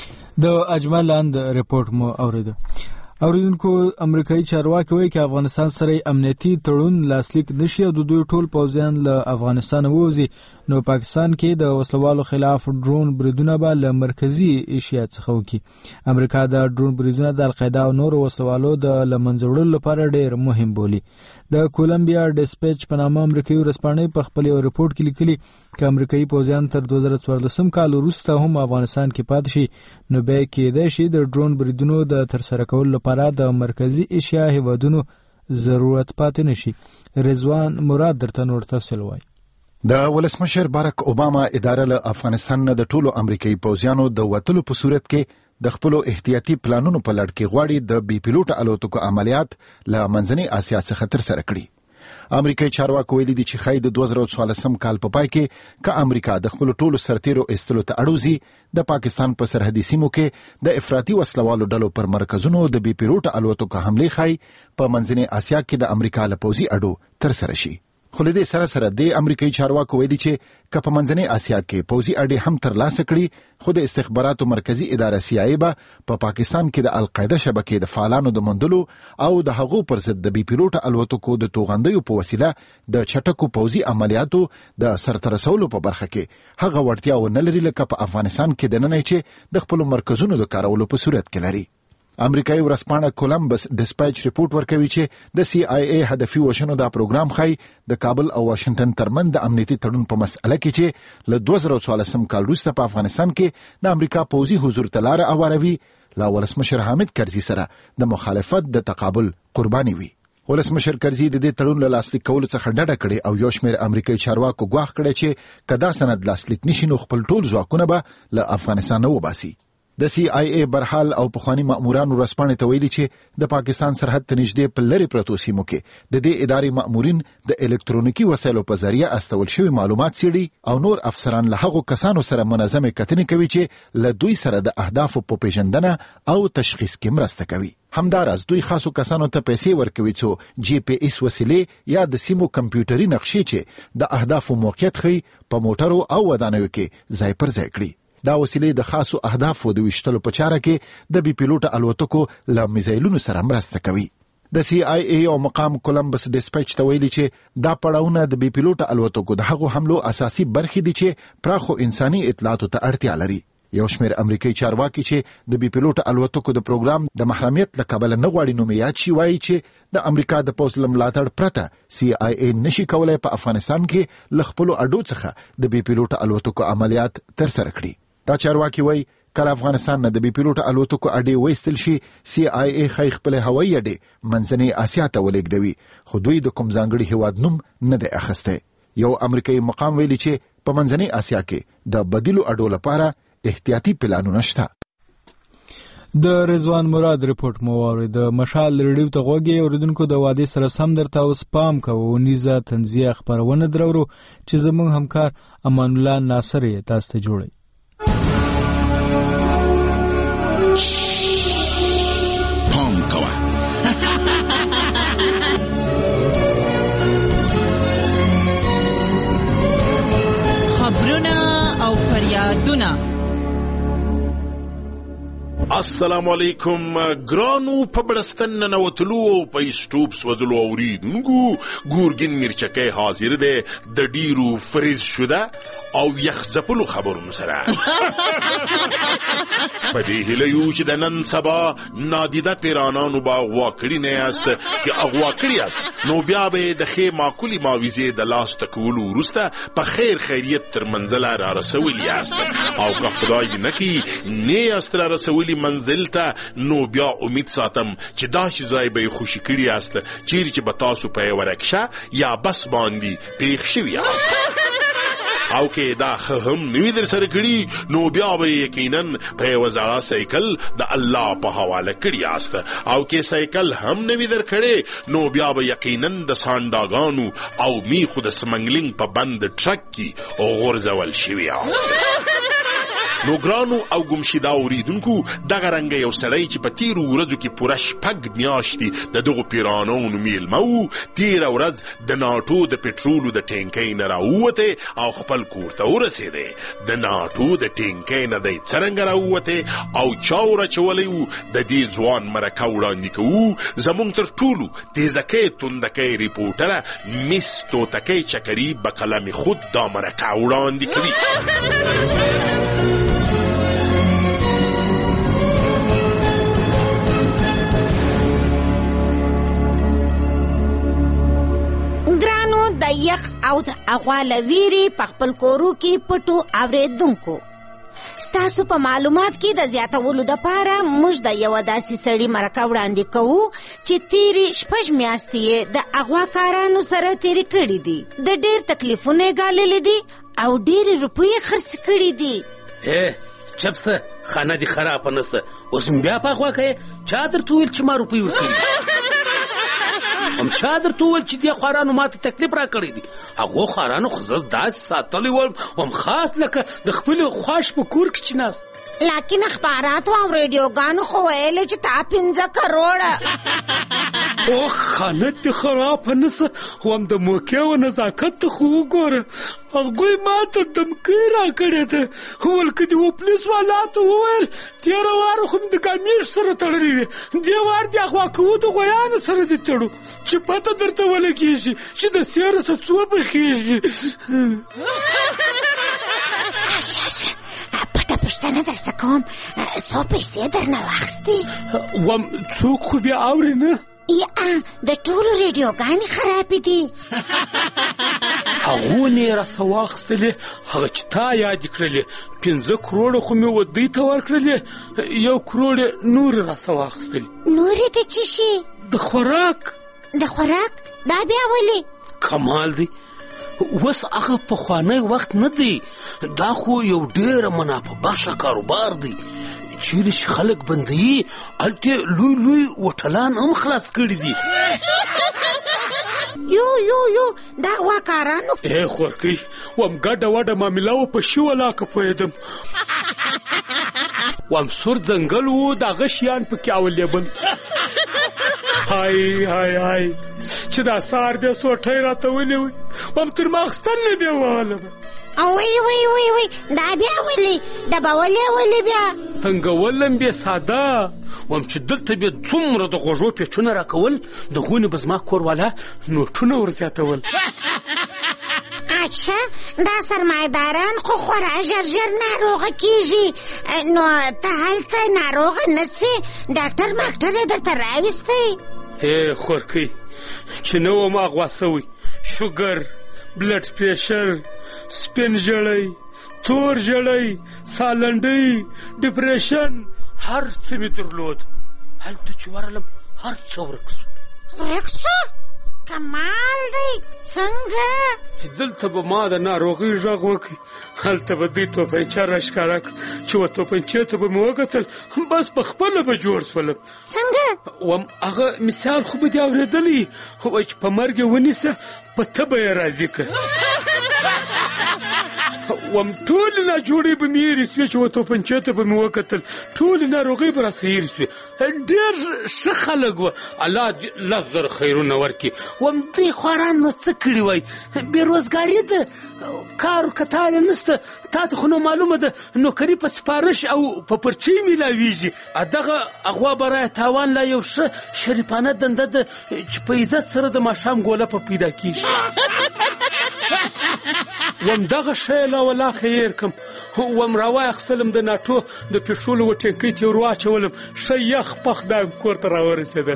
د اجمل لاند رپورټ مو اوریده. اوریدونکو امریکایي چارواکي وایي چې افغانستان سره امنیتي تړون لاسلیک نشي او د دوی ټول پوځیان له افغانستان ووځي، نو پاکستان کې د وسلوالو خلاف ډرون بریدونه به له مرکزی ایشیا څخه وکړي. امریکا د ډرون بریدونه د القاعده او نورو وسلوالو د لمنځه وړلو لپاره ډېر مهم بولي. د کولمبیا ډیسپیچ په نامه امریکایي ورځپاڼې په خپل یو رپورټ کې لیکلي چې امریکایي پوځیان تر دوه زره څوارلسم کال وروسته هم افغانستان کې پاتې شي، نو بیا کېدای شي د ډرون بریدونو د ترسره کولو لپاره د مرکزی ایشیا هیوادونو ضرورت پاتې نشي. رضوان مراد درته نور تفصیل وایي. د ولسمشر باراک اوباما اداره له افغانستان نه د ټولو امریکایي پوځیانو د وتلو په صورت کې د خپل احتیاطي پلانونو په لړ کې غواړي د بي پیلوټ الوتکو عملیات له منځنۍ اسیا څخه ترسره کړي. امریکایي چارواکو ویلي دي چې خای د دوه زره څوارلسم کال په پای کې که امریکا د خپل ټولو سرتیرو ایستلو ته اړوزي، د پاکستان په سرحدي سیمو کې د افراطي وسلوالو ډلو پر مرکزونو د بي پیلوټ الوتکو حملې خای په منځنۍ اسیا کې د امریکا له پوځي اډو ترسره شي. خو له دې سره سره د امریکایي چارواکو ویلي چې که په منځنۍ اسیا کې پوځي اډې هم ترلاسه کړي، خو د استخباراتو مرکزی اداره سی آی به په پاکستان کې د القاعده شبکې د فعالانو د موندلو او د هغو پر ضد د بي پیلوټ الوتکو د توغندیو په وسیله د چټکو پوځي عملیاتو د سرته رسولو په برخه کې هغه وړتیا ونه لري لکه په افغانستان کې دننه چې د خپل مرکزونو د کارولو په صورت کې لري. امریکایي ورځپاڼه کولمبس ډیسپیچ رپورټ ورکوي چې د سی آی ای هدفي وژنو دا پروګرام خای د کابل او واشنگټن ترمن د امنیتي تړون په مسأله کې چې له دوه زره څوارلسم کال وروسته په افغانستان کې د امریکا پوځي حضور ته لاره هواروي، لا ولسمشر حامد کرزي سره د مخالفت د تقابل قرباني وي. ولسمشر کرزي د دې تړون له لاسلیک کولو څخه ډډه کړې او یو شمېر امریکایي چارواکو ګواښ کړی چې کدا سند لاسلیک نشي نو خپل ټول ځواکونه به له افغانستان وباسي. د سی آی ای برحال او پخوانی مأمورانو ورځپاڼې ته ویلي چې د پاکستان سرحد ته نږدې په لرې پرتو سیمو کې د دې ادارې مأمورین د الکترونیکي وسایلو په ذریعه استول شوي معلومات څېړي او نور افسران له هغو کسانو سره منظمې کتنې کوي چې له دوی سره د اهدافو په پیژندنه او تشخیص کې مرسته کوي. همداراز دوی خاصو کسانو ته پیسې ورکوي څو جی پی ایس وسیلې یا د سیمو کمپیوټري نقشې چې د اهدافو موقعیت ښیي په موټرو او ودانیو کې ځای پر ځای کړي. دا وسیلې د خاصو اهدافو د ویشتلو په چاره کې د بي پیلوټ الوتکو له میزایلونو سره مرسته کوي. د سی آی ای او مقام کولمبس ډیسپیچ ته ویلي چې دا پړاوونه د بي پیلوټ الوتکو د هغو حملو اساسي برخې دي چې پراخو انساني اطلاعاتو ته اړتیا لري. یو شمېر امریکایي چارواکي چې د بي پیلوټ الوتکو د پروګرام د محرمیت له کبله نه غواړي نوم یاد شي وایي چې د امریکا د پوځ له ملاتړ پرته سی آی ای نشي کولای په افغانستان کې له خپلو اډو څخه د بي پیلوټ الوتکو عملیات ترسره کړي. دا چارواکي وایي کله افغانستان نه د بي پیلوټ الوتکو اډې وایستل شي سی آی ای خی خپل هوایي اډې منځنۍ اسیا ته ولېږدوي، خو دوی د کوم ځانګړي هیواد نوم نه دی اخیستی. یو امریکایي مقام ویلي چې په منځنۍ اسیا کې د بدیلو اډو لپاره احتیاطي پلانونه شته. د رضوان مراد رپورټ مو واورئ. د مشال ریډیو ته غوږی اوریدونکو د وادي سره سم درته اوس پام کوو نیزه تنزیه خپرونه درورو چې زموږ همکار امان الله ناصر یې تاسو ته جوړوي. پام کوه خبرونه او فریادونه. السلام علیکم ګرانو په بړستن ننوتلو او په اسټوب سوځلو اوریدونکو ګورګین میرچکی حاضر دی د ډیرو فریز شده او یخ ځپلو خبرونو سره په دې هیله یو چې د نن سبا نادیده پیرانانو به اغوا کړي نه یاست که اغوا کړي یاست نو بیا به د ښې معقولې معاوضې د لاس ټکولو وروسته په خیر خیریت تر منزله را رسولي یاست او که خدای دې نه کړي نه یاست را رسولي منزل ته نو بیا امید ساتم چې داسې ځای به یې خوشي کړي یاست چیرې چې به تاسو په یوه رکشه یا بس باندې پیښ شوي یاست او که دا ښه هم نوي در سره کړي نو بیا به یقینا په یوه زړه سایکل د الله په حواله کړي یاست او که سایکل هم نوي در کړی نو بیا به یقینا د سانډاګانو او میخو د سمنګلینګ په بند ټرک کې غورځول شوي یاست. نو ګرانو او ګمشیدا اوریدونکو دغه رنګه یو سړی چې په تیرو ورځو کې پوره شپږ میاشتې د دغو پیرانانو میلمه و تیره ورځ د ناټو د پټرولو د ټینکۍ نه راووتی او خپل کور ته ورسېدی. د ناټو د ټینکۍ نه دی څرنګه راووتی او چا ورچولی و د دې ځوان مرکه وړاندې کوو زموږ تر ټولو تیزکۍ توندکۍ ریپورټره مس توتکۍ چکري به قلم خود دا مرکه وړاندې کوي. د یخ او د اغواله ویری په خپل کورو کې پټو اوریدونکو ستاسو په معلومات کې د زیاتولو دپاره موږ د یوه داسې سړي مرکه وړاندې کوو چې تیرې شپږ میاشتې د اغواکارانو سره تیرې کړي دي د ډېر تکلیفونه یې ګاللي دي او ډېرې روپۍ خرڅ کړي دي. ای چپ سه خانه دې خرابه نه سه اوس بیا په اغوا کوې چا درته وویل چې ما روپۍ ورکړي هم چا درته وویل چې دې خوارانو ماته تکلیف را کړی دي هغو خوارانو خو زه داسې ساتلی وم هم خاص لکه د خپلې خواش په کور کې چې ناست لیکن اخباراتو او ریډیوګانو خو ویلې چې تا پنځه کروړه اوه خانه دې خرابه نه سه خو هم د موقع و نزاکت ته خو وګوره هغوی ماته دمکۍ را کړې ده ویل که دې و پولیس والاته وویل تېره واره خو مې د ګامیش سره تړلې وې دې وار دې اغوا کوو د غویانو سره دې تړو چې پته درته ولګېږي چې د سیره څه څو بخېږي. پټه پوښتنه درڅه کوم څو پیسې درنه واخیستې وم څوک خو بیا اورې نه یا د ټولو ریډیوګانې خرابې دي هغو نه یې راڅه واخیستلې هغه چې تا یادې کړلې پنځه کروړه خو مې ودۍ ته ورکړلې یو کروړ یې نورې راڅه واخیستلې. نورې د څه شي؟ د خوراک. د خوراک دا بیا ولې؟ کمال دی اوس هغه پخوانی وخت نه دی دا خو یو ډېره منافع بخشه کاروبار دی چیرې چې خلک بندوي هلته لوی لوی وټلان هم خلاص کړي دي. یو یو یو دا اغواکارانو ای خورکۍ وم ګډه وډه معامله وه په ښه ولاکه پوهېدم وم سور ځنګل و د هغه شیان پکې اولیبل های های های چې دا سهار بیا سوټی راته ونیوی وم تر ماخستن نه بیا وهلم وی وی وی وی دا بیا ولې ډبولې ولې بیا تنګولم بیا ساده وم چې دلته بیا څومره د غوږو پیچونه راکول د غونې به زما کور والا نوټونه ورزیاتول. اچھا دا سرمایداران خو خورا ژر ژر ناروغه کیږي نو ته هلته ناروغه نسوې ډاکټر ماکټر یې درته راوستی ای خورکۍ چې نه وم اغوا سوی شوګر بلډ پریشر سپین ژړی تور ژړی سالنډۍ ډپریشن هر څه مې درلود هلته چې ورغلم هر څه ورک سو ورک سو کمال دی څنګه چې دلته به ما د ناروغۍ غږ وکړي هلته به دوی توپنچه راښکاره کړه چې و توپنچې ته به مې وکتل بس په خپله به جوړ شولم څنګه وم هغه مثال خو به دې اورېدلی وایي چې په مرګ یې ونیسه په تبه یې راضي کړه وم ټولې ناجوړې به مې هېرې سوې چې و توپنچې ته به مې وکتل ټولې ناروغۍ به راسه هېرې سوې ډېر ښه خلک وه الله دې لس زره خیرونه ورکړي وم دوی خواران نو څه کړي وای بېروزګاري ده کار و کتار یې نشته تا ته خو نو معلومه ده نوکري په سپارش او په پرچۍ میلاویږي دغه اغوا برایه تاوان لا یو ښه شریفانه دنده ده چې په عزت سره د ماښام ګوله په پیدا کېږي وم دغه شی لا ولاکه هېر کړم وم راواخیستلم د ناټو د پېټرولو و ټینکۍ ته ور واچولم ښه یخ پخ دا کور ته راورسېدل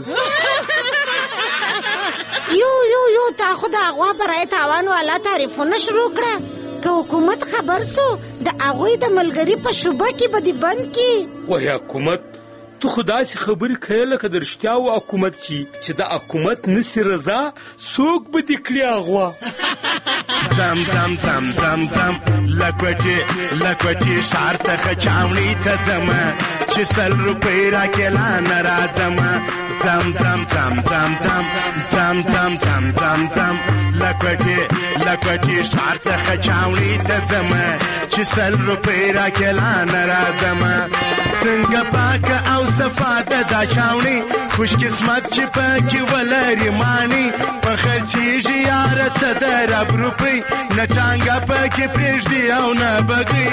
یو یو یو تا خو د هغوا برای تاوان والا تعریفونه شروع کړه که حکومت خبر سو د هغوی د ملګري په شوبه کې به دې بند کړي وایي حکومت تو خو داسې خبرې کوې لکه د رښتیاو حکومت چې د حکومت نسي رضا څوک به دې کړي هغوا زم زم زم زم زم لکوټې لکوټې ښار ته خچاوڼۍ ته ځمه چې سل روپۍ راکې لا نه راځمه زم زم زم زم زم زم زم زم زم زم لکوټې لکوټې ښار ته خچاوڼۍ ته ځمه چې سل روپۍ راکې لا نه راځمه څنګه پاکه او صفا ده دا چاوڼۍ خوش قسمت چې پکې ولري ماڼۍ په خرڅېږي یاره څه د رب روپۍ نه ټانګه پکې پرېږدي او نه بګۍ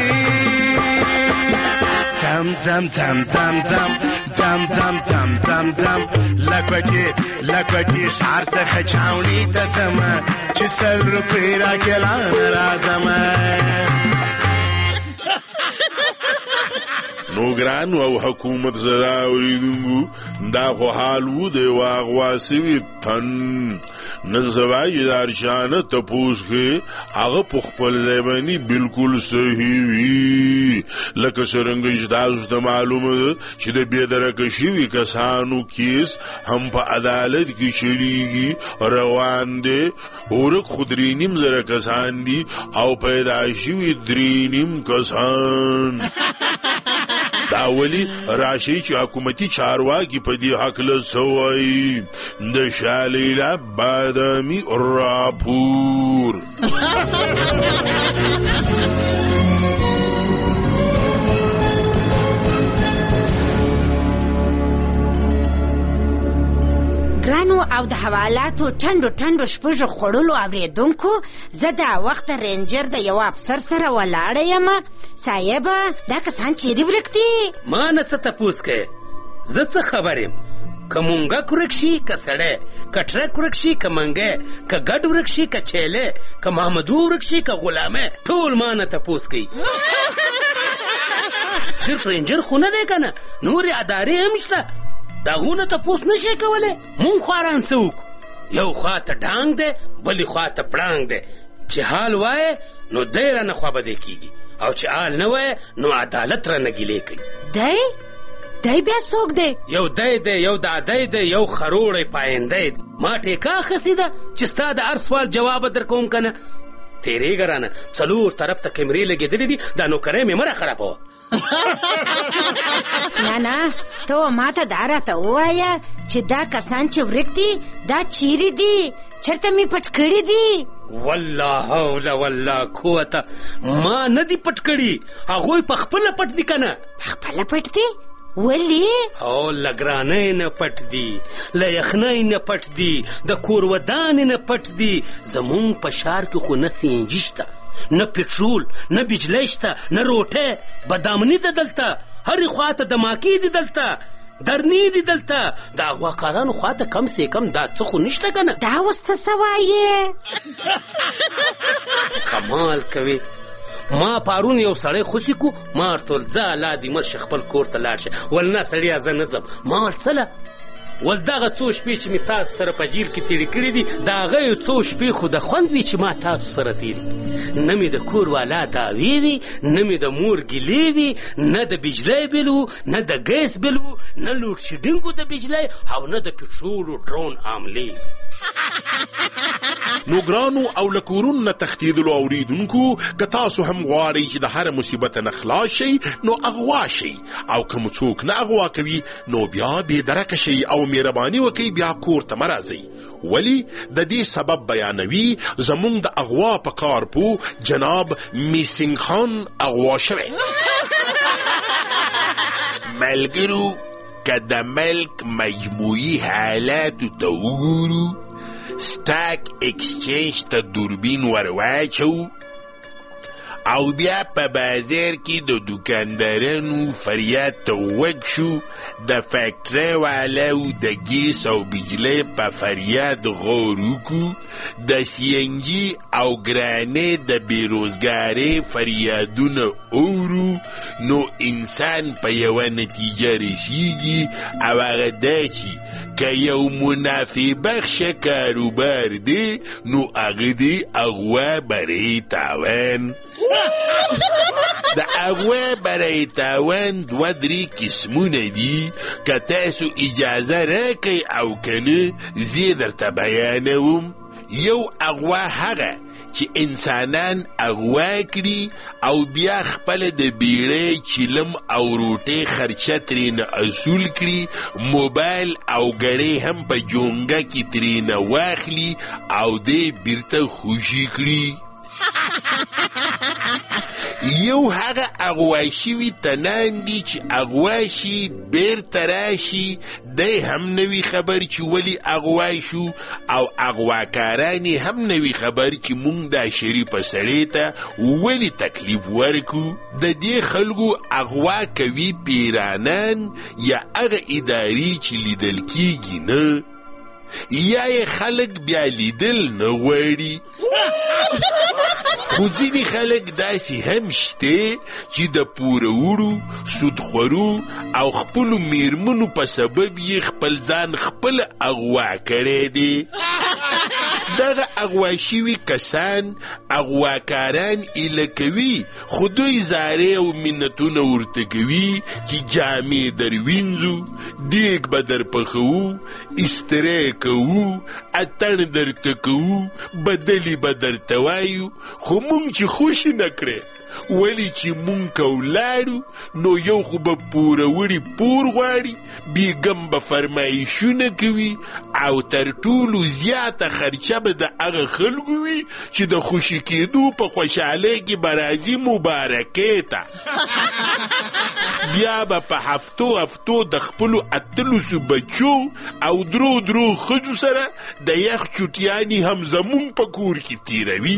زم زم زم زم زم زم زم زم زم زم لکوټې لکوټې ښار ته خچاوڼۍ ته ځمه چې سل روپۍ راکې لا نه راځمه نو ګرانو او حکومت زدا اوریدونکو دا خو حال و د واغوا سوي تن نن سبا چې د ارشانه تپوس کې هغه په خپل ځای باندې بالکل صحیح وي لکه څرنګه چې تاسو ته معلومه ده چې د بېدرکه شوي کسانو کیس هم په عدالت کې چلیږي روان دی ورک خو درې نیم زره کسان دي او پیدا شوي درې نیم کسان دا ولی راشي چې حکومتي چارواکي په دې هکله څه وایي د شالیلا بادامي راپور ګرانو او د حوالاتو ټنډو ټنډو شپږو خوړلو اورېدونکو زه دا وخت رینجر د یو افسر سره ولاړه یم صاحبه دا کسان چیرې ورک دي ما نه څه تپوس کوې زه څه خبر یم که مونږک ورک شي که سړی که ټرک ورک شي که منګی که ګډ ورک شي که چیلی که محمدو ورک شي که غلامه ټول ما نه تپوس کوي صرف رینجر خو نه دی که نه نورې ادارې هم شته د هغو نه تپوس نشي کولی مونږ خواران څه وکړو یو خوا ته ډانګ دی بلې خوا ته پړانګ دی چې حال وایې نو دی رانه خوابدی کېږي او چې حال نه وایې نو عدالت رانه ګیلې کوي دی دی بیا څوک دی یو دی دی یو دادی دی یو خروړی پایندی دی ما ټیکه اخیستې ده چې ستا د هر سوال جواب در کوم که نه تېرېږه رانه څلور طرف ته کیمرې لګېدلې دي دا نوکرۍ مې مه راخرابوه نه نه ته ما ته دا راته ووایه چې دا کسان چې ورک دي دا چیرې دي چېرته مې پټ کړي دي والله حول ولا قوته ما نه دي پټ کړي هغوی په خپله پټ دي که نه په خپله پټ دي ولې او له ګرانۍ نه پټ دي له یخنۍ نه پټ دي د کور ودانې نه پټ دي زمونږ په ښار کې خو نه سینجي شته نه پټرول نه بجلی شته نه روټۍ بدامني ده دلته هرې خوا ته دماکې دي دلته درنې دي دلته د اغواکارانو خواته کم سې کم دا څه خو نشته که نه. دا اوس ته څه وایې؟ کمال کوي. ما پارون یو سړی خوشي کو، ما ورته ویل ځه الله دې مړ شه خپل کور ته لاړ شه. ول نه سړیه زه نه ځم. ما ول څله؟ ول دغه څو شپې چې مې تاسو سره په جیل کې تېرې کړې دي د هغه یو څو شپې خو د خوند وي چې ما تاسو سره تېرې. نه مې د کور والا دعوې وي، نه مې د مور ګیلې وي، نه د بجلی بل و، نه د ګیس بل و، نه لوډ شیډینګ د بجلی او نه د پټرولو ډرون عاملې. نو ګرانو او له کورونو نه تښتېدلو اورېدونکو، که تاسو هم غواړئ چې د هر مصیبت نه خلاص شئ نو اغوا شئ، او که مو څوک نه اغوا کوي نو بیا بېدرکه شئ او مهرباني وکئ بیا کور ته مه راځئ. ولی د دې سبب بیانوي زمونږ د اغوا په کارپو جناب میسنګ خان اغوا شوی. ملګرو که د ملک مجموعي حالاتو ته وګورو، سټاک اکسچینج ته دوربین ورواچو او بیا په بازار کې د دوکاندارانو فریاد ته وګ شو، د فیکټرۍ والاو د ګیس او بجلی په فریاد غور وکړو، د سی ان جي او ګرانې د بېروزګارۍ فریادونه اورو، نو انسان په یوه نتیجه رسیږي او هغه دا چې که یو منافع بخش کاروبار دی نو هغه دی اغوا برای تاوان. د اغوا برای تاوان دوه درې قسمونه دي، که تاسو اجازه راکئ او که نه زه درته بیانوم. یو اغوا هغه چې انسانان اغوا کړي او بیا خپل د بیړۍ چیلم او روټۍ خرچه ترېنه اصول کړي، موبایل او ګړۍ هم په جونګه کې ترېنه واخلي او دې بیرته خوشي کړي. یو هغه اغوا شوي تنان دي چې اغوا شي بیرته راشي، دی هم نوي خبر چې ولی اغوا شو، او اغواکاران هم نوي خبر چې مونږ دا شریفه سړی ته ولی تکلیف ورکو. د دې خلکو اغوا کوي پیرانان یا هغه ادارې چې لیدل کیږي نه، یا یې خلک بیا لیدل نه غواړي. خو ځینې خلک داسې هم شته چې د پورهوړو، سودخورو او خپلو میرمنو په سبب یې خپل ځان خپل اغوا کړی دی. دغه اغوا شوي کسان اغواکاران ایله کوي، خو دوی زارې او منتونه ورته کوي چې جامې در وینځو، دیګ به در پخوو، استری کوو، اتڼ درته کوو، بدلې به درته وایو، خو مونږ چې خوشي نه کړې. ولی چې مونږ که ولاړو نو یو خو به پوروړي پور غواړي، بیګم به فرمایشونه کوي، او تر ټولو زیاته خرچه به د هغه خلکو وي چې د خوشي کېدو په خوشحالۍ کې به راځي مبارکۍ ته. بیا به په هفتو هفتو د خپلو اتلسو بچو او درو درو ښځو سره د یخ چوټیانې هم زمونږ په کور کې تیروي.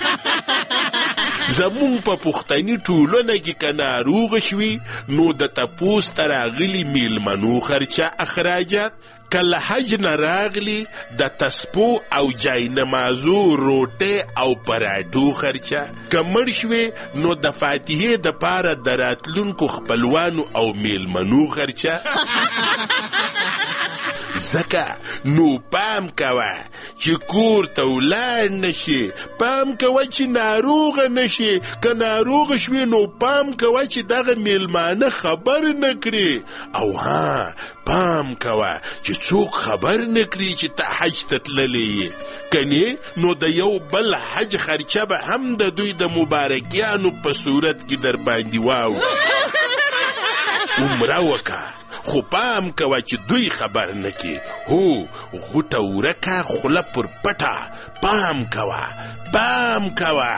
زمونږ په پښتني ټولنه کې که ناروغه شوي نو د تپوس ته راغلي میلمنو خرچه اخراجات، که له حج نه راغلي د تسپو او جاینمازو روټۍ او پراټو خرچه، که مړ شوې نو د فاتحې دپاره د راتلونکو خپلوانو او میلمنو خرچه. ځکه نو پام کوه چې کور ته ولاړ نشي، پام کوه چې ناروغه نشي، که ناروغه شوې نو پام کوه چې دغه میلمانه خبر نه کړي، او ها پام کوه چې څوک خبر نه کړي چې ته حج ته تللی یې، کنې نو د یو بل حج خرچه به هم د دوی د مبارکیانو په صورت کې در باندې واو. عمره وکه خو پام کوه چې دوی خبر نه کې. هو غوټه ورکه خوله پر پټه، پام کوه پام کوه.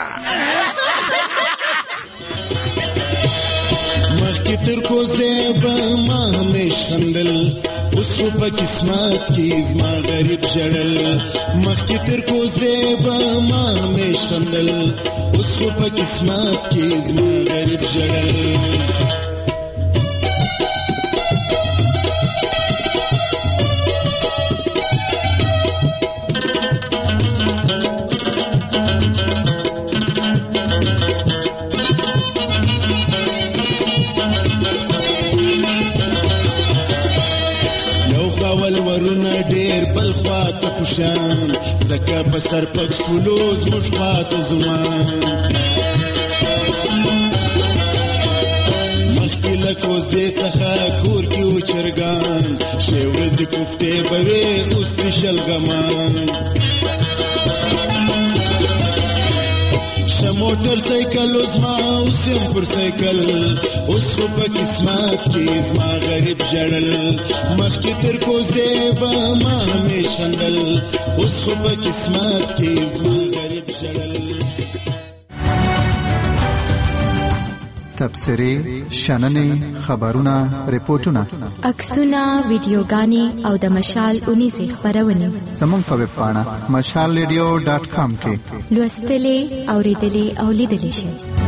مخکې تر کوزدې به ما همیش خندل، اوس خو په قسمت کې زما غریب ژړل. مخکې تر کوزدې به ما همیش خندل، اوس خو په قسمت کې زما غریب ژړل. بل خواته خوشان ځکه په سر پک شپولو زموږ خواته زمان مخکې له کوزدې څخه کور کې و چرګان شی ورځې کوفتې به وې اوس د شلګمان شه موټر سایکل اوس ما اوس یم پر سایکل اوس خو په قسمت کې زما غریب ژړل مخکې تر کوزدې به ما همیش خندل اوس خو په قسمت کې زما غریب ژړل تبصرې شننې خبرونه ریپورتونه عکسونه ویډیوګانې او د مشال اونیزې خپرونې زموږ په ویب پاڼه مشال ریډیو ډاټ کام کې لوستلې اوریدلې او لیدلې شئ